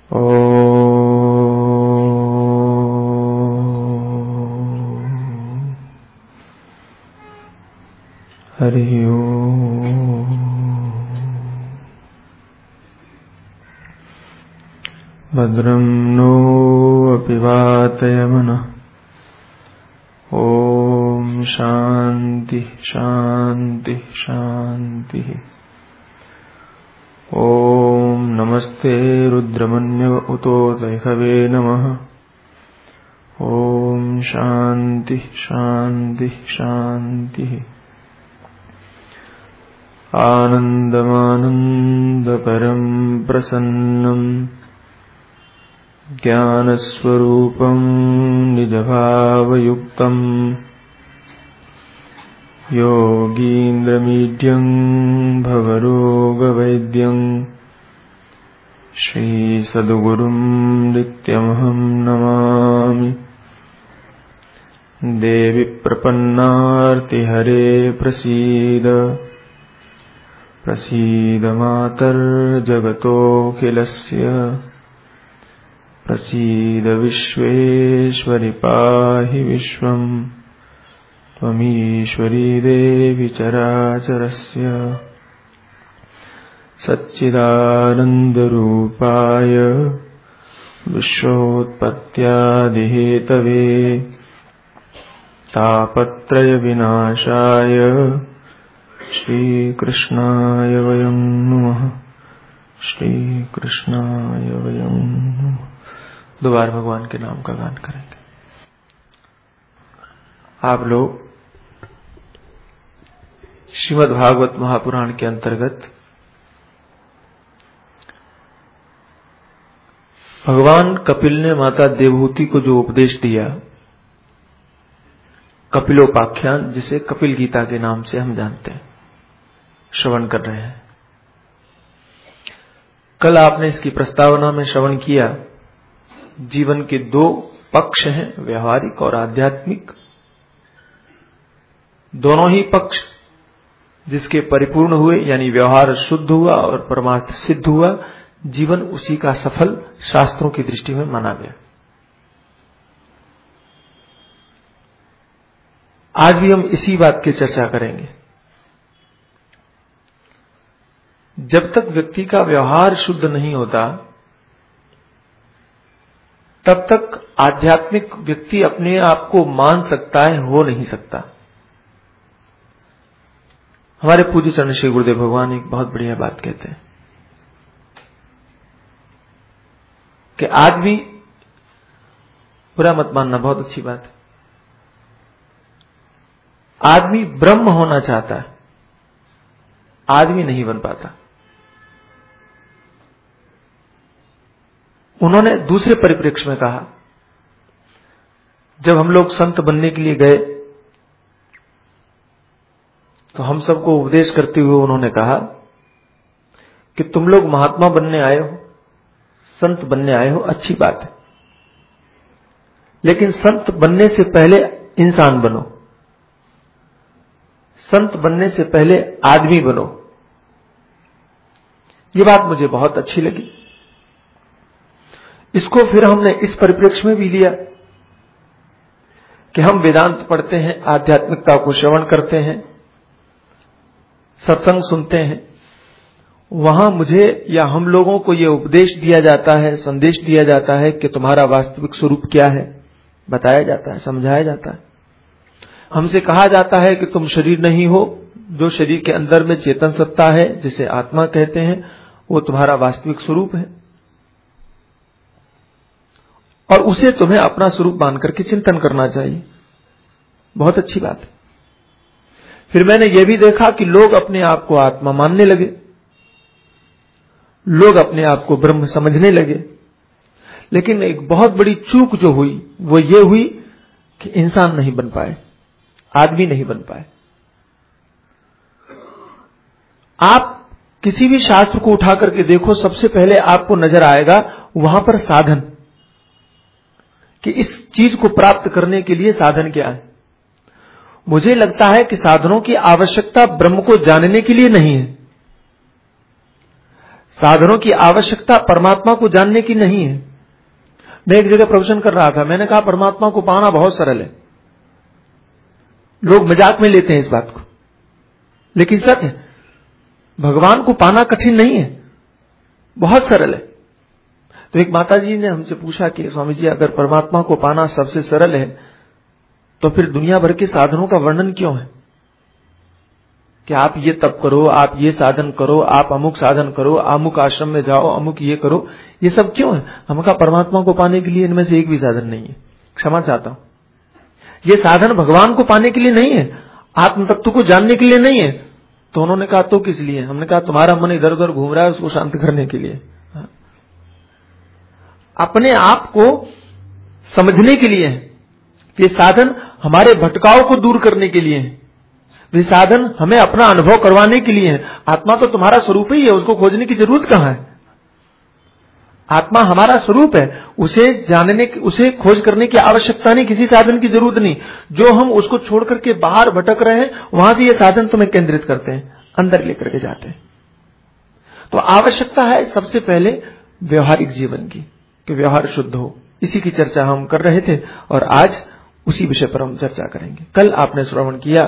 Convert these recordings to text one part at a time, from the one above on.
हरि ओम। भद्रं नो अपि वातयमनः। ओम शांति शांति शांति। ओम नमस्ते रुद्रमन्यव उतो दैहवे नमः। ओम शांति शांति शांति। आनन्दमानन्दपरं प्रसन्नं ज्ञानस्वरूपं निजभावयुक्तं योगीन्द्रमीड्यं भवरोगवैद्यं श्रीसद्गुरुं नित्यमहं नमामि। देवि प्रपन्नार्तिहरे प्रसीद प्रसीद मातर्जगतोऽखिलस्य। प्रसीद विश्वेश्वरि पाहि विश्वम्। त्वमीश्वरी देवी चराचरस्य। सच्चिदानन्दरूपाय विश्वोत्पत्त्यादिहेतवे तापत्रयविनाशाय श्रीकृष्णाय वयं नमः। श्रीकृष्णाय वयं नमः। दोबारा भगवान के नाम का गान करेंगे। आप लोग श्रीमद् भागवत महापुराण के अंतर्गत भगवान कपिल ने माता देवहूति को जो उपदेश दिया, कपिलोपाख्यान, जिसे कपिल गीता के नाम से हम जानते हैं, श्रवण कर रहे हैं। कल आपने इसकी प्रस्तावना में श्रवण किया, जीवन के दो पक्ष हैं, व्यवहारिक और आध्यात्मिक। दोनों ही पक्ष जिसके परिपूर्ण हुए, यानी व्यवहार शुद्ध हुआ और परमार्थ सिद्ध हुआ, जीवन उसी का सफल शास्त्रों की दृष्टि में माना गया। आज भी हम इसी बात की चर्चा करेंगे। जब तक व्यक्ति का व्यवहार शुद्ध नहीं होता, तब तक आध्यात्मिक व्यक्ति अपने आप को मान सकता है, हो नहीं सकता। हमारे पूज्य चरण श्री गुरुदेव भगवान एक बहुत बढ़िया बात कहते हैं कि आदमी, बुरा मत मानना, बहुत अच्छी बात है, आदमी ब्रह्म होना चाहता है, आदमी नहीं बन पाता। उन्होंने दूसरे परिप्रेक्ष्य में कहा, जब हम लोग संत बनने के लिए गए तो हम सबको उपदेश करते हुए उन्होंने कहा कि तुम लोग महात्मा बनने आए हो, संत बनने आए हो, अच्छी बात है, लेकिन संत बनने से पहले इंसान बनो, संत बनने से पहले आदमी बनो। ये बात मुझे बहुत अच्छी लगी। इसको फिर हमने इस परिप्रेक्ष्य में भी लिया कि हम वेदांत पढ़ते हैं, आध्यात्मिकता को श्रवण करते हैं, सत्संग सुनते हैं, वहां मुझे या हम लोगों को यह उपदेश दिया जाता है, संदेश दिया जाता है कि तुम्हारा वास्तविक स्वरूप क्या है, बताया जाता है, समझाया जाता है। हमसे कहा जाता है कि तुम शरीर नहीं हो, जो शरीर के अंदर में चेतन सत्ता है, जिसे आत्मा कहते हैं, वो तुम्हारा वास्तविक स्वरूप है और उसे तुम्हें अपना स्वरूप मान करके चिंतन करना चाहिए। बहुत अच्छी बात है। फिर मैंने यह भी देखा कि लोग अपने आप को आत्मा मानने लगे, लोग अपने आप को ब्रह्म समझने लगे, लेकिन एक बहुत बड़ी चूक जो हुई वो ये हुई कि इंसान नहीं बन पाए, आदमी नहीं बन पाए। आप किसी भी शास्त्र को उठा करके देखो, सबसे पहले आपको नजर आएगा वहां पर साधन, कि इस चीज को प्राप्त करने के लिए साधन क्या है। मुझे लगता है कि साधनों की आवश्यकता ब्रह्म को जानने के लिए नहीं है, साधनों की आवश्यकता परमात्मा को जानने की नहीं है। मैं एक जगह प्रवचन कर रहा था, मैंने कहा परमात्मा को पाना बहुत सरल है। लोग मजाक में लेते हैं इस बात को, लेकिन सच है, भगवान को पाना कठिन नहीं है, बहुत सरल है। तो एक माताजी ने हमसे पूछा कि स्वामी जी, अगर परमात्मा को पाना सबसे सरल है तो फिर दुनिया भर के साधनों का वर्णन क्यों है कि आप ये तप करो, आप ये साधन करो, आप अमुक साधन करो, अमुक आश्रम में जाओ, अमुक ये करो, ये सब क्यों है? हम कहा परमात्मा को पाने के लिए इनमें से एक भी साधन नहीं है, क्षमा चाहता हूं। ये साधन भगवान को पाने के लिए नहीं है, आत्म तत्व को जानने के लिए नहीं है। तो उन्होंने कहा तो किस लिए? हमने कहा तुम्हारा मन इधर उधर घूम रहा है, उसको शांत करने के लिए, अपने आप को समझने के लिए है। ये साधन हमारे भटकाव को दूर करने के लिए है, ये साधन हमें अपना अनुभव करवाने के लिए है। आत्मा तो तुम्हारा स्वरूप ही है, उसको खोजने की जरूरत कहां है? आत्मा हमारा स्वरूप है, उसे जानने, उसे खोज करने की आवश्यकता नहीं, किसी साधन की जरूरत नहीं। जो हम उसको छोड़ करके बाहर भटक रहे हैं, वहां से ये साधन तुम्हें केंद्रित करते हैं, अंदर लेकर के जाते हैं। तो आवश्यकता है सबसे पहले व्यवहारिक जीवन की, कि व्यवहार शुद्ध हो। इसी की चर्चा हम कर रहे थे और आज उसी विषय पर हम चर्चा करेंगे। कल आपने श्रवण किया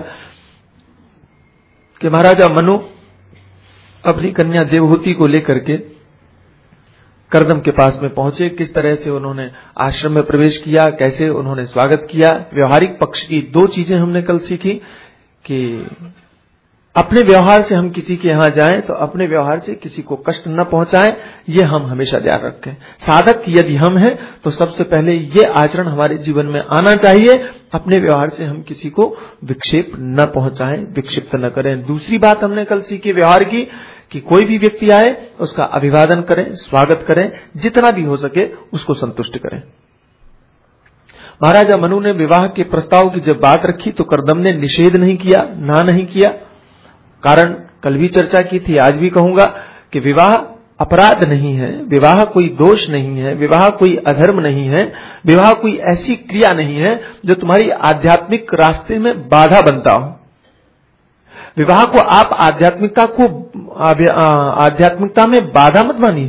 कि महाराजा मनु अपनी कन्या देवहूति को लेकर के कर्दम के पास में पहुंचे। किस तरह से उन्होंने आश्रम में प्रवेश किया, कैसे उन्होंने स्वागत किया। व्यवहारिक पक्ष की दो चीजें हमने कल सीखी कि अपने व्यवहार से हम किसी के यहां जाएं तो अपने व्यवहार से किसी को कष्ट न पहुंचाएं, ये हम हमेशा ध्यान रखें। साधक यदि हम हैं तो सबसे पहले ये आचरण हमारे जीवन में आना चाहिए, अपने व्यवहार से हम किसी को विक्षेप न पहुंचाएं, विक्षिप्त न करें। दूसरी बात हमने कल सीखी व्यवहार की, कि कोई भी व्यक्ति आए उसका अभिवादन करें, स्वागत करें, जितना भी हो सके उसको संतुष्ट करें। महाराजा मनु ने विवाह के प्रस्ताव की जब बात रखी तो कर्दम ने निषेध नहीं किया, ना नहीं किया। कारण कल भी चर्चा की थी, आज भी कहूंगा कि विवाह अपराध नहीं है, विवाह कोई दोष नहीं है, विवाह कोई अधर्म नहीं है, विवाह कोई ऐसी क्रिया नहीं है जो तुम्हारी आध्यात्मिक रास्ते में बाधा बनता हो। विवाह को आप आध्यात्मिकता में बाधा मत मानिए।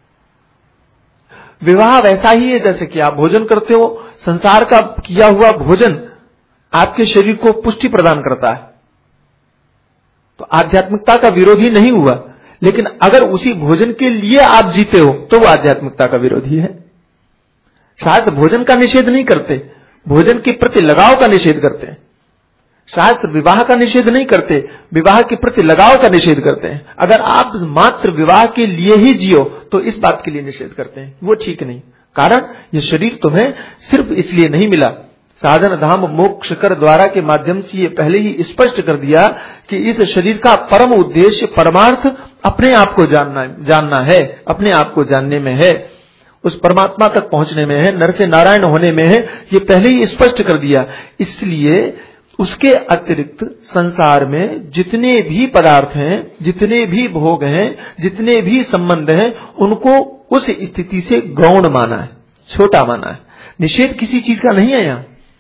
विवाह वैसा ही है जैसे कि आप भोजन करते हो, संसार का किया हुआ भोजन आपके शरीर को पुष्टि प्रदान करता है, तो आध्यात्मिकता का विरोधी नहीं हुआ। लेकिन अगर उसी भोजन के लिए आप जीते हो तो वो आध्यात्मिकता का विरोधी है। शास्त्र भोजन का निषेध नहीं करते, भोजन के प्रति लगाव का निषेध करते हैं। शास्त्र विवाह का निषेध नहीं करते, विवाह के प्रति लगाव का निषेध करते हैं। अगर आप मात्र विवाह के लिए ही जियो तो इस बात के लिए निषेध करते हैं, वो ठीक नहीं। कारण ये शरीर तुम्हें सिर्फ इसलिए नहीं मिला, साधन धाम मोक्ष कर द्वारा के माध्यम से ये पहले ही स्पष्ट कर दिया कि इस शरीर का परम उद्देश्य, परमार्थ अपने आप को जानना है, अपने आप को जानने में है, उस परमात्मा तक पहुंचने में है, नर से नारायण होने में है, ये पहले ही स्पष्ट कर दिया। इसलिए उसके अतिरिक्त संसार में जितने भी पदार्थ हैं, जितने भी भोग हैं, जितने भी संबंध हैं, उनको उस स्थिति से गौण माना है, छोटा माना है। निषेध किसी चीज का नहीं है यहां,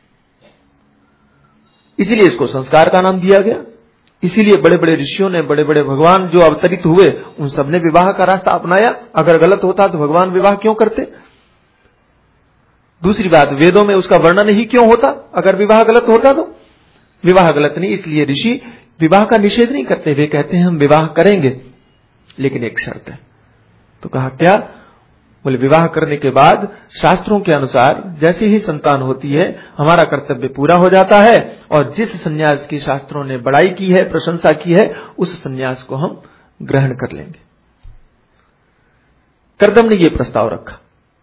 इसीलिए इसको संस्कार का नाम दिया गया। इसीलिए बड़े बड़े ऋषियों ने, बड़े बड़े भगवान जो अवतरित हुए, उन सबने विवाह का रास्ता अपनाया। अगर गलत होता तो भगवान विवाह क्यों करते? दूसरी बात, वेदों में उसका वर्णन ही क्यों होता अगर विवाह गलत होता? तो विवाह गलत नहीं, इसलिए ऋषि विवाह का निषेध नहीं करते, वे कहते हैं हम विवाह करेंगे लेकिन एक शर्त है। तो कहा क्या? बोले विवाह करने के बाद शास्त्रों के अनुसार जैसे ही संतान होती है हमारा कर्तव्य पूरा हो जाता है, और जिस संन्यास की शास्त्रों ने बड़ाई की है, प्रशंसा की है, उस संन्यास को हम ग्रहण कर लेंगे। कर्दम ने यह प्रस्ताव रखा।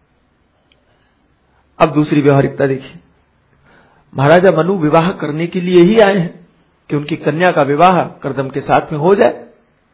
अब दूसरी व्यवहारिकता देखिए, महाराजा मनु विवाह करने के लिए ही आए हैं कि उनकी कन्या का विवाह कर्दम के साथ में हो जाए।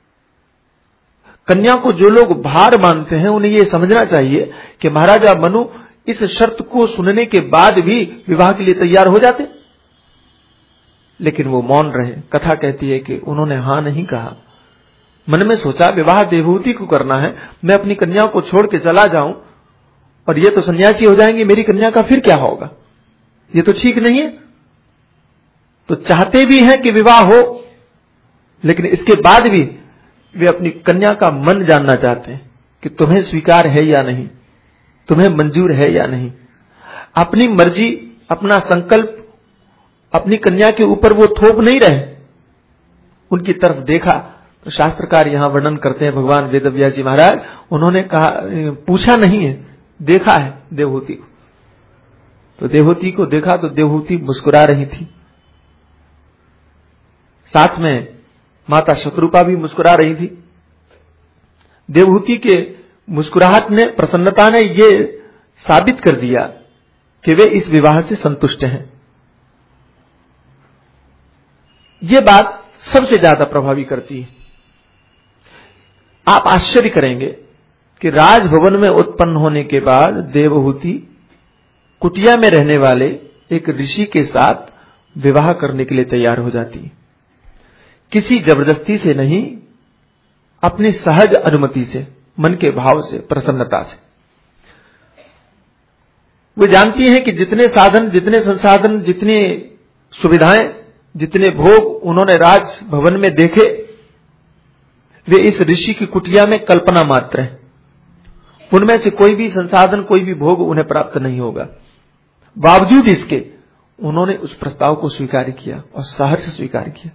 कन्या को जो लोग भार मानते हैं उन्हें यह समझना चाहिए कि महाराजा मनु इस शर्त को सुनने के बाद भी विवाह के लिए तैयार हो जाते, लेकिन वो मौन रहे। कथा कहती है कि उन्होंने हां नहीं कहा। मन में सोचा विवाह देवहूति को करना है, मैं अपनी कन्या को छोड़ के चला जाऊं और ये तो सन्यासी हो जाएंगे, मेरी कन्या का फिर क्या होगा? ये तो ठीक नहीं है। तो चाहते भी हैं कि विवाह हो, लेकिन इसके बाद भी वे अपनी कन्या का मन जानना चाहते हैं कि तुम्हें स्वीकार है या नहीं, तुम्हें मंजूर है या नहीं। अपनी मर्जी, अपना संकल्प अपनी कन्या के ऊपर वो थोप नहीं रहे, उनकी तरफ देखा। तो शास्त्रकार यहां वर्णन करते हैं, भगवान वेदव्यास जी महाराज, उन्होंने कहा, पूछा नहीं है, देखा है देवहूति को। तो देवहूति को देखा तो देवहूति मुस्कुरा रही थी, साथ में माता शतरूपा भी मुस्कुरा रही थी। देवहूति के मुस्कुराहट ने, प्रसन्नता ने ये साबित कर दिया कि वे इस विवाह से संतुष्ट हैं। ये बात सबसे ज्यादा प्रभावी करती है। आप आश्चर्य करेंगे कि राजभवन में उत्पन्न होने के बाद देवहूति कुटिया में रहने वाले एक ऋषि के साथ विवाह करने के लिए तैयार हो जाती है। किसी जबरदस्ती से नहीं, अपनी सहज अनुमति से, मन के भाव से, प्रसन्नता से। वे जानती हैं कि जितने साधन, जितने संसाधन, जितनी सुविधाएं, जितने भोग उन्होंने राजभवन में देखे, वे इस ऋषि की कुटिया में कल्पना मात्र है। उनमें से कोई भी संसाधन, कोई भी भोग उन्हें प्राप्त नहीं होगा। बावजूद इसके उन्होंने उस प्रस्ताव को स्वीकार किया और सहर्ष स्वीकार किया।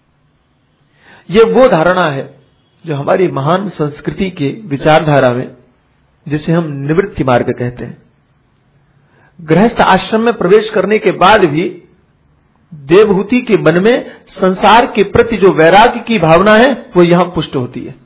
यह वो धारणा है जो हमारी महान संस्कृति के विचारधारा में, जिसे हम निवृत्ति मार्ग कहते हैं। गृहस्थ आश्रम में प्रवेश करने के बाद भी देवहूति के मन में संसार के प्रति जो वैराग्य की भावना है वो यहां पुष्ट होती है।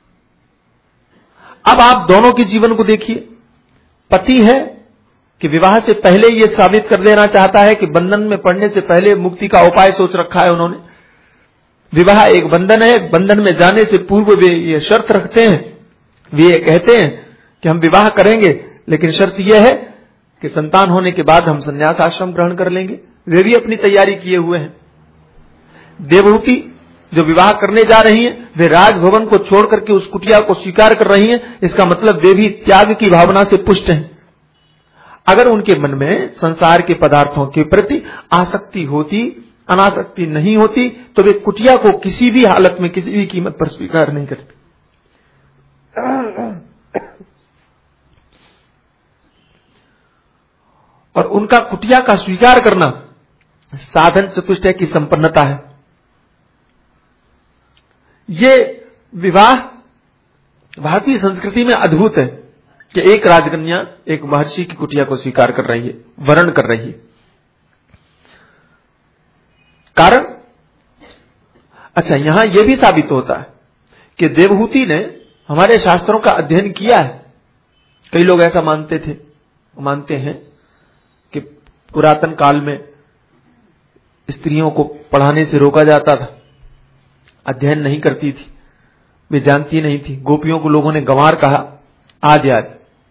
अब आप दोनों के जीवन को देखिए। पति है कि विवाह से पहले यह साबित कर देना चाहता है कि बंधन में पड़ने से पहले मुक्ति का उपाय सोच रखा है उन्होंने। विवाह एक बंधन है, बंधन में जाने से पूर्व वे ये शर्त रखते हैं, वे ये कहते हैं कि हम विवाह करेंगे, लेकिन शर्त यह है कि संतान होने के बाद हम संन्यास आश्रम ग्रहण कर लेंगे। वे भी अपनी तैयारी किए हुए हैं। देवहूति जो विवाह करने जा रही हैं, वे राजभवन को छोड़ करके उस कुटिया को स्वीकार कर रही हैं। इसका मतलब वे भी त्याग की भावना से पुष्ट हैं। अगर उनके मन में संसार के पदार्थों के प्रति आसक्ति होती, अनासक्ति नहीं होती, तो वे कुटिया को किसी भी हालत में, किसी भी कीमत पर स्वीकार नहीं करते। और उनका कुटिया का स्वीकार करना साधन चतुष्टय की संपन्नता है। ये विवाह भारतीय संस्कृति में अद्भुत है कि एक राजकन्या एक महर्षि की कुटिया को स्वीकार कर रही है, वरण कर रही है। कारण, अच्छा, यहां यह भी साबित होता है कि देवहूति ने हमारे शास्त्रों का अध्ययन किया है। कई लोग ऐसा मानते हैं कि पुरातन काल में स्त्रियों को पढ़ाने से रोका जाता था, अध्ययन नहीं करती थी, वे जानती नहीं थी। गोपियों को लोगों ने गंवार कहा, आदि आदि।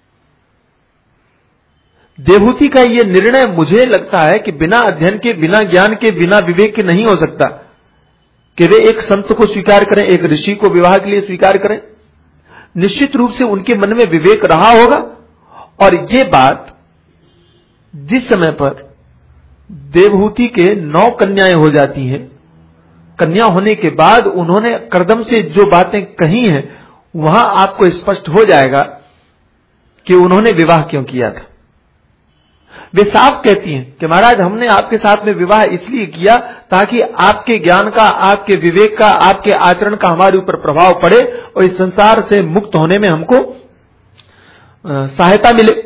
देवहूति का यह निर्णय मुझे लगता है कि बिना अध्ययन के, बिना ज्ञान के, बिना विवेक के नहीं हो सकता कि वे एक संत को स्वीकार करें, एक ऋषि को विवाह के लिए स्वीकार करें। निश्चित रूप से उनके मन में विवेक रहा होगा। और ये बात जिस समय पर देवहूति के 9 कन्याएं हो जाती हैं, कन्या होने के बाद उन्होंने कर्दम से जो बातें कही हैं, वहां आपको स्पष्ट हो जाएगा कि उन्होंने विवाह क्यों किया था। वे साफ कहती हैं कि महाराज, हमने आपके साथ में विवाह इसलिए किया ताकि आपके ज्ञान का, आपके विवेक का, आपके आचरण का हमारे ऊपर प्रभाव पड़े और इस संसार से मुक्त होने में हमको सहायता मिले,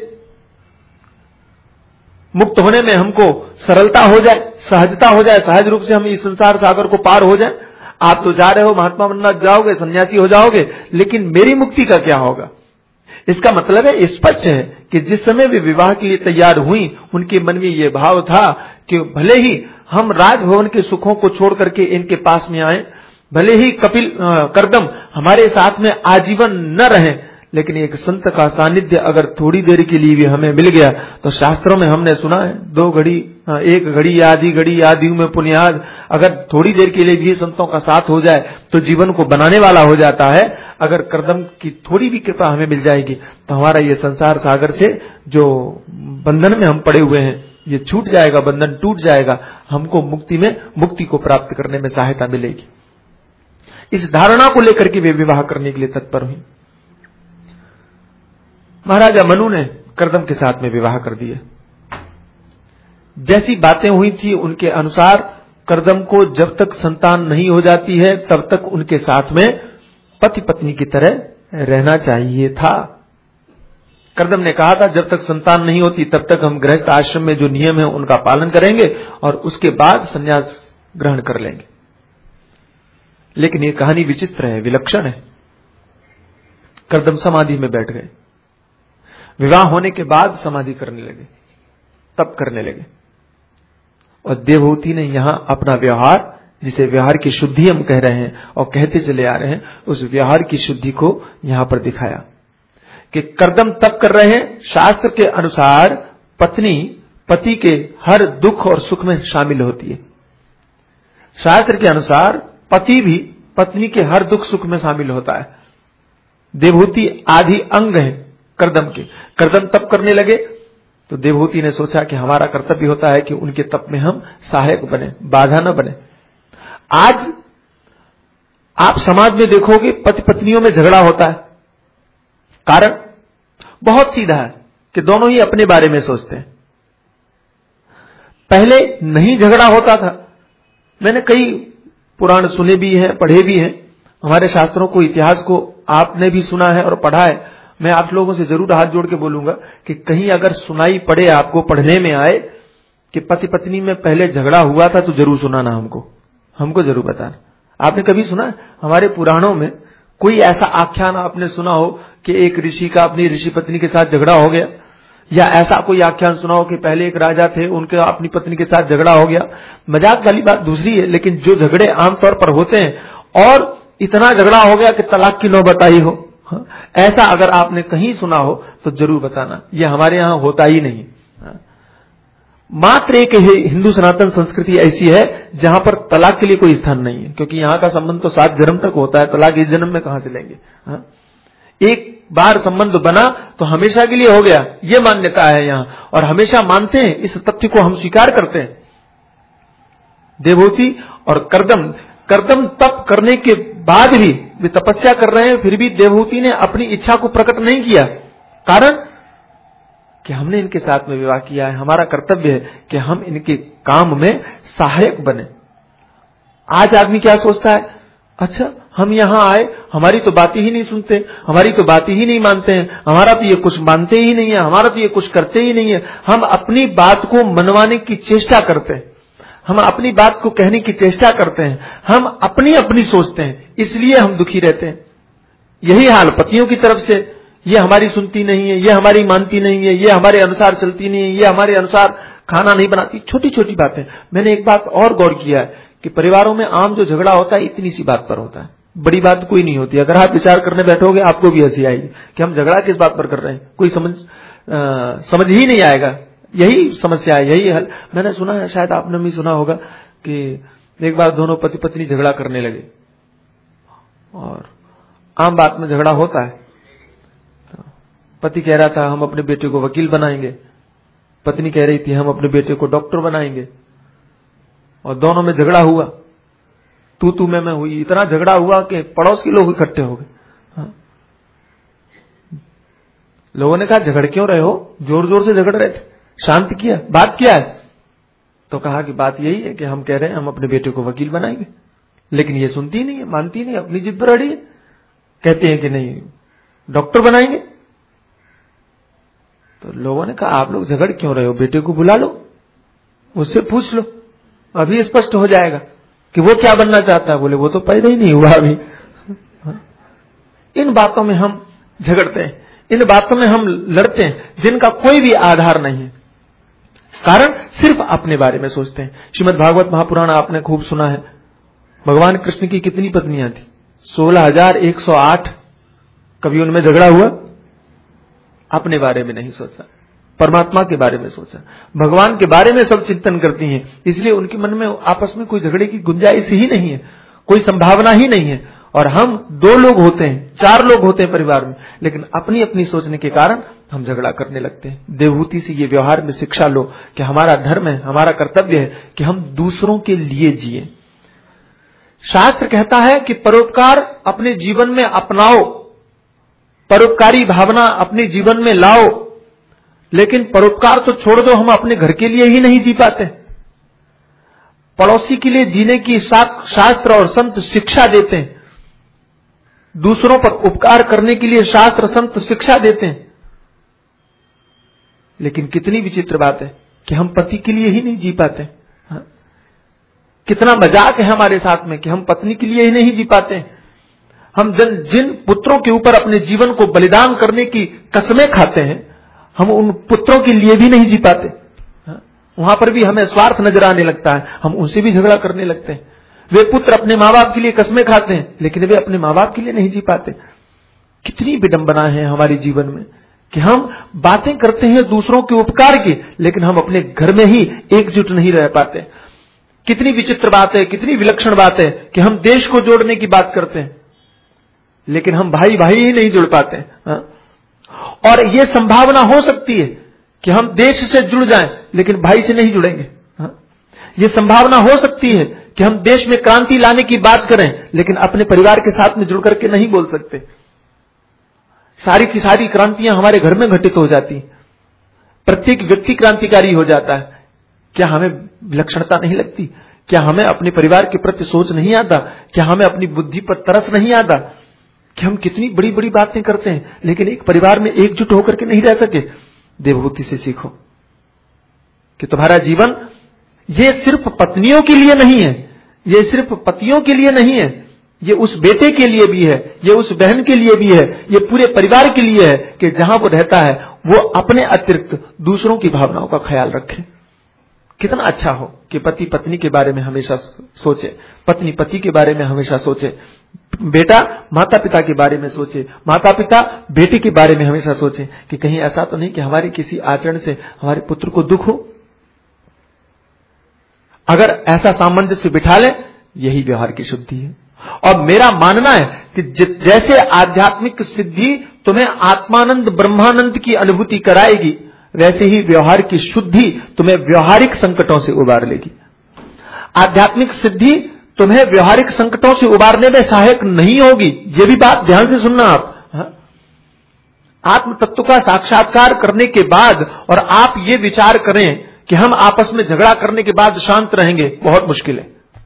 मुक्त होने में हमको सरलता हो जाए, सहजता हो जाए, सहज रूप से हम इस संसार सागर को पार हो जाए। आप तो जा रहे हो, महात्मा बनना जाओगे, सन्यासी हो जाओगे, लेकिन मेरी मुक्ति का क्या होगा। इसका मतलब है, स्पष्ट है कि जिस समय वे विवाह के लिए तैयार हुई, उनके मन में यह भाव था कि भले ही हम राजभवन के सुखों को छोड़ करके इनके पास में आए, भले ही कर्दम हमारे साथ में आजीवन न रहें, लेकिन एक संत का सानिध्य अगर थोड़ी देर के लिए भी हमें मिल गया, तो शास्त्रों में हमने सुना है, 2 घड़ी, 1 घड़ी, आधी घड़ी, आदि में पुण्याद, अगर थोड़ी देर के लिए भी संतों का साथ हो जाए तो जीवन को बनाने वाला हो जाता है। अगर कर्दम की थोड़ी भी कृपा हमें मिल जाएगी तो हमारा ये संसार सागर से जो बंधन में हम पड़े हुए हैं, ये छूट जाएगा, बंधन टूट जाएगा, हमको मुक्ति को प्राप्त करने में सहायता मिलेगी। इस धारणा को लेकर के वे विवाह करने के लिए तत्पर हुई। महाराजा मनु ने कर्दम के साथ में विवाह कर दिया। जैसी बातें हुई थी उनके अनुसार कर्दम को जब तक संतान नहीं हो जाती है तब तक उनके साथ में पति पत्नी की तरह रहना चाहिए था। कर्दम ने कहा था जब तक संतान नहीं होती तब तक हम गृहस्थ आश्रम में जो नियम है उनका पालन करेंगे और उसके बाद संन्यास ग्रहण कर लेंगे। लेकिन ये कहानी विचित्र है, विलक्षण है। कर्दम समाधि में बैठ गए। विवाह होने के बाद समाधि करने लगे, तप करने लगे। और देवहूति ने यहां अपना व्यवहार, जिसे व्यवहार की शुद्धि हम कह रहे हैं और कहते चले आ रहे हैं, उस व्यवहार की शुद्धि को यहां पर दिखाया कि कर्दम तप कर रहे हैं। शास्त्र के अनुसार पत्नी पति के हर दुख और सुख में शामिल होती है। शास्त्र के अनुसार पति भी पत्नी के हर दुख सुख में शामिल होता है। देवहूति आदि अंग है कर्दम के। कर्दम तप करने लगे तो देवहूति ने सोचा कि हमारा कर्तव्य होता है कि उनके तप में हम सहायक बने, बाधा न बने। आज आप समाज में देखोगे पति पत्नियों में झगड़ा होता है। कारण बहुत सीधा है कि दोनों ही अपने बारे में सोचते हैं। पहले नहीं झगड़ा होता था। मैंने कई पुराण सुने भी हैं, पढ़े भी हैं। हमारे शास्त्रों को, इतिहास को आपने भी सुना है और पढ़ा है। मैं आप लोगों से जरूर हाथ जोड़ के बोलूंगा कि कहीं अगर सुनाई पड़े, आपको पढ़ने में आए कि पति पत्नी में पहले झगड़ा हुआ था, तो जरूर सुनाना हमको जरूर बताना। आपने कभी सुना हमारे पुराणों में कोई ऐसा आख्यान आपने सुना हो कि एक ऋषि का अपनी ऋषि पत्नी के साथ झगड़ा हो गया, या ऐसा कोई आख्यान सुना हो कि पहले एक राजा थे, उनके अपनी पत्नी के साथ झगड़ा हो गया? मजाक वाली बात दूसरी है, लेकिन जो झगड़े आमतौर पर होते हैं और इतना झगड़ा हो गया कि तलाक की नौबत आई हो, ऐसा अगर आपने कहीं सुना हो तो जरूर बताना। यह हमारे यहां होता ही नहीं। मात्र एक हिंदू सनातन संस्कृति ऐसी है जहां पर तलाक के लिए कोई स्थान नहीं है, क्योंकि यहां का संबंध तो 7 जन्म तक होता है। तलाक इस जन्म में कहां से लेंगे? एक बार संबंध बना तो हमेशा के लिए हो गया, यह मान्यता है यहां, और हमेशा मानते हैं। इस तथ्य को हम स्वीकार करते हैं। देवहूति और कर्दम तप करने के बाद भी वे तपस्या कर रहे हैं, फिर भी देवहूति ने अपनी इच्छा को प्रकट नहीं किया। कारण कि हमने इनके साथ में विवाह किया है, हमारा कर्तव्य है कि हम इनके काम में सहायक बने। आज आदमी क्या सोचता है, अच्छा हम यहां आए, हमारी तो बातें ही नहीं सुनते, हमारी तो बातें ही नहीं मानते हैं, हमारा तो ये कुछ मानते ही नहीं है, हमारा तो ये कुछ करते ही नहीं है। हम अपनी बात को मनवाने की चेष्टा करते हैं, हम अपनी बात को कहने की चेष्टा करते हैं, हम अपनी सोचते हैं, इसलिए हम दुखी रहते हैं। यही हाल पतियों की तरफ से, ये हमारी सुनती नहीं है, ये हमारी मानती नहीं है, ये हमारे अनुसार चलती नहीं है, ये हमारे अनुसार खाना नहीं बनाती। छोटी छोटी बातें। मैंने एक बात और गौर किया है कि परिवारों में आम जो झगड़ा होता है इतनी सी बात पर होता है, बड़ी बात कोई नहीं होती। अगर आप विचार करने बैठोगे आपको भी हंसी आएगी कि हम झगड़ा किस बात पर कर रहे हैं, कोई समझ ही नहीं आएगा। यही समस्या है, यही हल। मैंने सुना है, शायद आपने भी सुना होगा कि एक बार दोनों पति पत्नी झगड़ा करने लगे, और आम बात में झगड़ा होता है। तो पति कह रहा था हम अपने बेटे को वकील बनाएंगे, पत्नी कह रही थी हम अपने बेटे को डॉक्टर बनाएंगे, और दोनों में झगड़ा हुआ, तू मैं हुई। इतना झगड़ा हुआ कि पड़ोस के लोग इकट्ठे हो गए। लोगों ने कहा झगड़ क्यों रहे हो, जोर जोर से झगड़ रहे थे, शांत किया, बात क्या है? तो कहा कि बात यही है कि हम कह रहे हैं हम अपने बेटे को वकील बनाएंगे, लेकिन ये सुनती नहीं है, मानती नहीं, अपनी जिद पर अड़ी है। कहते हैं कि नहीं डॉक्टर बनाएंगे। तो लोगों ने कहा आप लोग झगड़ क्यों रहे हो, बेटे को बुला लो, उससे पूछ लो, अभी स्पष्ट हो जाएगा कि वो क्या बनना चाहता है। बोले वो तो पैदा ही नहीं हुआ अभी। इन बातों में हम झगड़ते हैं, इन बातों में हम लड़ते हैं जिनका कोई भी आधार नहीं है। कारण सिर्फ अपने बारे में सोचते हैं। श्रीमद् भागवत महापुराण आपने खूब सुना है। भगवान कृष्ण की कितनी पत्नियां थी? 16,108। कभी उनमें झगड़ा हुआ? अपने बारे में नहीं सोचा, परमात्मा के बारे में सोचा, भगवान के बारे में सब चिंतन करती हैं। इसलिए उनके मन में आपस में कोई झगड़े की गुंजाइश ही नहीं है, कोई संभावना ही नहीं है। और हम 2 लोग होते हैं, 4 लोग होते हैं परिवार में, लेकिन अपनी अपनी सोचने के कारण हम झगड़ा करने लगते हैं। देवहूति से ये व्यवहार में शिक्षा लो कि हमारा धर्म है, हमारा कर्तव्य है कि हम दूसरों के लिए जिए। शास्त्र कहता है कि परोपकार अपने जीवन में अपनाओ, परोपकारी भावना अपने जीवन में लाओ, लेकिन परोपकार तो छोड़ दो, हम अपने घर के लिए ही नहीं जी पाते। पड़ोसी के लिए जीने की शास्त्र और संत शिक्षा देते हैं, दूसरों पर उपकार करने के लिए शास्त्र संत शिक्षा देते हैं, लेकिन कितनी विचित्र बात है कि हम पति के लिए ही नहीं जी पाते। हाँ? कितना मजाक है हमारे साथ में कि हम पत्नी के लिए ही नहीं जी पाते। हम जिन पुत्रों के ऊपर अपने जीवन को बलिदान करने की कसमें खाते हैं, हम उन पुत्रों के लिए भी नहीं जी पाते। हाँ? वहां पर भी हमें स्वार्थ नजर आने लगता है, हम उनसे भी झगड़ा करने लगते हैं। वे पुत्र अपने मां बाप के लिए कसमें खाते हैं, लेकिन वे अपने मां बाप के लिए नहीं जी पाते। कितनी विडंबना है हमारे जीवन में कि हम बातें करते हैं दूसरों के उपकार की, लेकिन हम अपने घर में ही एकजुट नहीं रह पाते। कितनी विचित्र बात है, कितनी विलक्षण बात है कि हम देश को जोड़ने की बात करते हैं, लेकिन हम भाई भाई ही नहीं जुड़ पाते। हाँ? और यह संभावना हो सकती है कि हम देश से जुड़ जाएं, लेकिन भाई से नहीं जुड़ेंगे। हाँ? यह संभावना हो सकती है कि हम देश में क्रांति लाने की बात करें, लेकिन अपने परिवार के साथ में जुड़ करके नहीं बोल सकते। सारी की सारी क्रांतियां हमारे घर में घटित हो जाती, प्रत्येक व्यक्ति क्रांतिकारी हो जाता है। क्या हमें विलक्षणता नहीं लगती? क्या हमें अपने परिवार के प्रति सोच नहीं आता? क्या हमें अपनी बुद्धि पर तरस नहीं आता कि हम कितनी बड़ी बड़ी बातें करते हैं, लेकिन एक परिवार में एकजुट होकर के नहीं रह सके? देवहूति से सीखो कि तुम्हारा जीवन ये सिर्फ पत्नियों के लिए नहीं है, ये सिर्फ पतियों के लिए नहीं है, ये उस बेटे के लिए भी है, ये उस बहन के लिए भी है, ये पूरे परिवार के लिए है कि जहां वो रहता है वो अपने अतिरिक्त दूसरों की भावनाओं का ख्याल रखे। कितना अच्छा हो कि पति पत्नी के बारे में हमेशा सोचे, पत्नी पति के बारे में हमेशा सोचे, बेटा माता पिता के बारे में सोचे, माता पिता बेटे के बारे में हमेशा सोचे कि कहीं ऐसा तो नहीं कि हमारे किसी आचरण से हमारे पुत्र को दुख हो। अगर ऐसा सामंजस्य बिठा लें, यही व्यवहार की शुद्धि है। और मेरा मानना है कि जैसे आध्यात्मिक सिद्धि तुम्हें आत्मानंद ब्रह्मानंद की अनुभूति कराएगी, वैसे ही व्यवहार की शुद्धि तुम्हें व्यवहारिक संकटों से उबार लेगी। आध्यात्मिक सिद्धि तुम्हें व्यवहारिक संकटों से उबारने में सहायक नहीं होगी, यह भी बात ध्यान से सुनना आप। आत्म तत्व का साक्षात्कार करने के बाद और आप ये विचार करें कि हम आपस में झगड़ा करने के बाद शांत रहेंगे, बहुत मुश्किल है।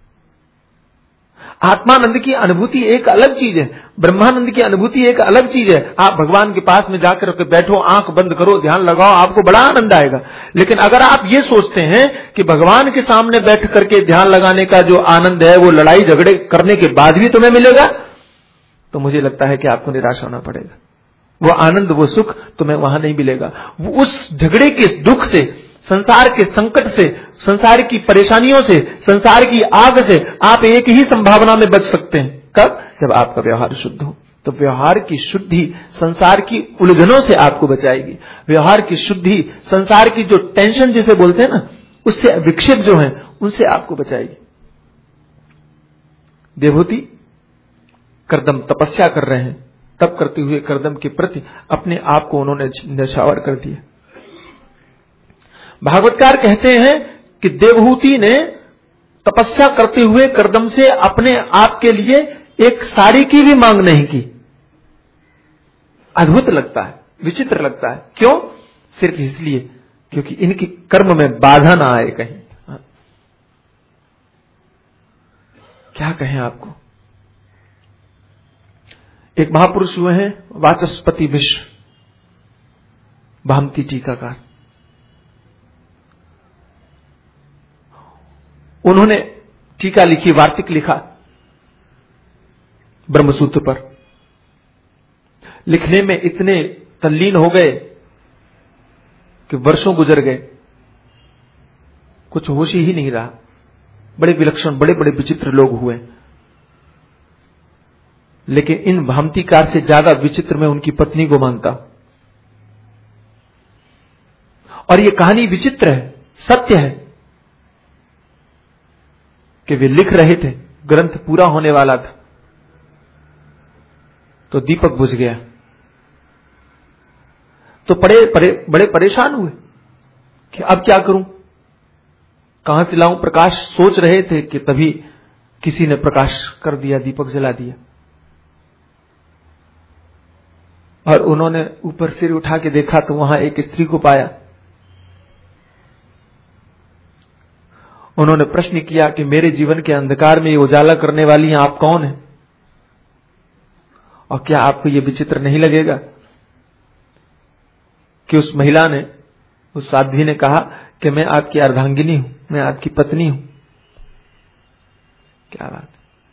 आत्मानंद की अनुभूति एक अलग चीज है, ब्रह्मानंद की अनुभूति एक अलग चीज है। आप भगवान के पास में जाकर के बैठो, आंख बंद करो, ध्यान लगाओ, आपको बड़ा आनंद आएगा। लेकिन अगर आप ये सोचते हैं कि भगवान के सामने बैठ करके ध्यान लगाने का जो आनंद है वो लड़ाई झगड़े करने के बाद भी तुम्हें मिलेगा, तो मुझे लगता है कि आपको निराश होना पड़ेगा। वो आनंद, वो सुख तुम्हें वहां नहीं मिलेगा। वो उस झगड़े के दुख से, संसार के संकट से, संसार की परेशानियों से, संसार की आग से आप एक ही संभावना में बच सकते हैं। कब? जब आपका व्यवहार शुद्ध हो। तो व्यवहार की शुद्धि संसार की उलझनों से आपको बचाएगी। व्यवहार की शुद्धि संसार की जो टेंशन जिसे बोलते हैं ना, उससे विक्षेप जो है उनसे आपको बचाएगी। देवहूति करदम तपस्या कर रहे हैं, तप करते हुए करदम के प्रति अपने आप को उन्होंने न्यौछावर कर दिया। भागवतकार कहते हैं कि देवहूति ने तपस्या करते हुए करदम से अपने आप के लिए एक साड़ी की भी मांग नहीं की। अद्भुत लगता है, विचित्र लगता है। क्यों? सिर्फ इसलिए क्योंकि इनकी कर्म में बाधा ना आए कहीं। क्या कहें आपको। एक महापुरुष हुए हैं वाचस्पति मिश्र, भामती टीकाकार। उन्होंने टीका लिखी, वार्तिक लिखा ब्रह्मसूत्र पर। लिखने में इतने तल्लीन हो गए कि वर्षों गुजर गए, कुछ होश ही नहीं रहा। बड़े विलक्षण, बड़े बड़े विचित्र लोग हुए, लेकिन इन भामतीकार से ज्यादा विचित्र मैं उनकी पत्नी को मानता हूं। और यह कहानी विचित्र है, सत्य है कि वे लिख रहे थे, ग्रंथ पूरा होने वाला था, तो दीपक बुझ गया। तो बड़े परेशान हुए कि अब क्या करूं, कहां से लाऊं प्रकाश। सोच रहे थे कि तभी किसी ने प्रकाश कर दिया, दीपक जला दिया, और उन्होंने ऊपर सिर उठा के देखा तो वहां एक स्त्री को पाया। उन्होंने प्रश्न किया कि मेरे जीवन के अंधकार में ये उजाला करने वाली हैं आप कौन हैं? और क्या आपको ये विचित्र नहीं लगेगा कि उस महिला ने, उस साध्वी ने कहा कि मैं आपकी अर्धांगिनी हूं, मैं आपकी पत्नी हूं। क्या बात!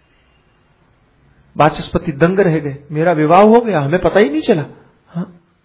वाचस्पति दंग रह गए, मेरा विवाह हो गया, हमें पता ही नहीं चला। हाँ?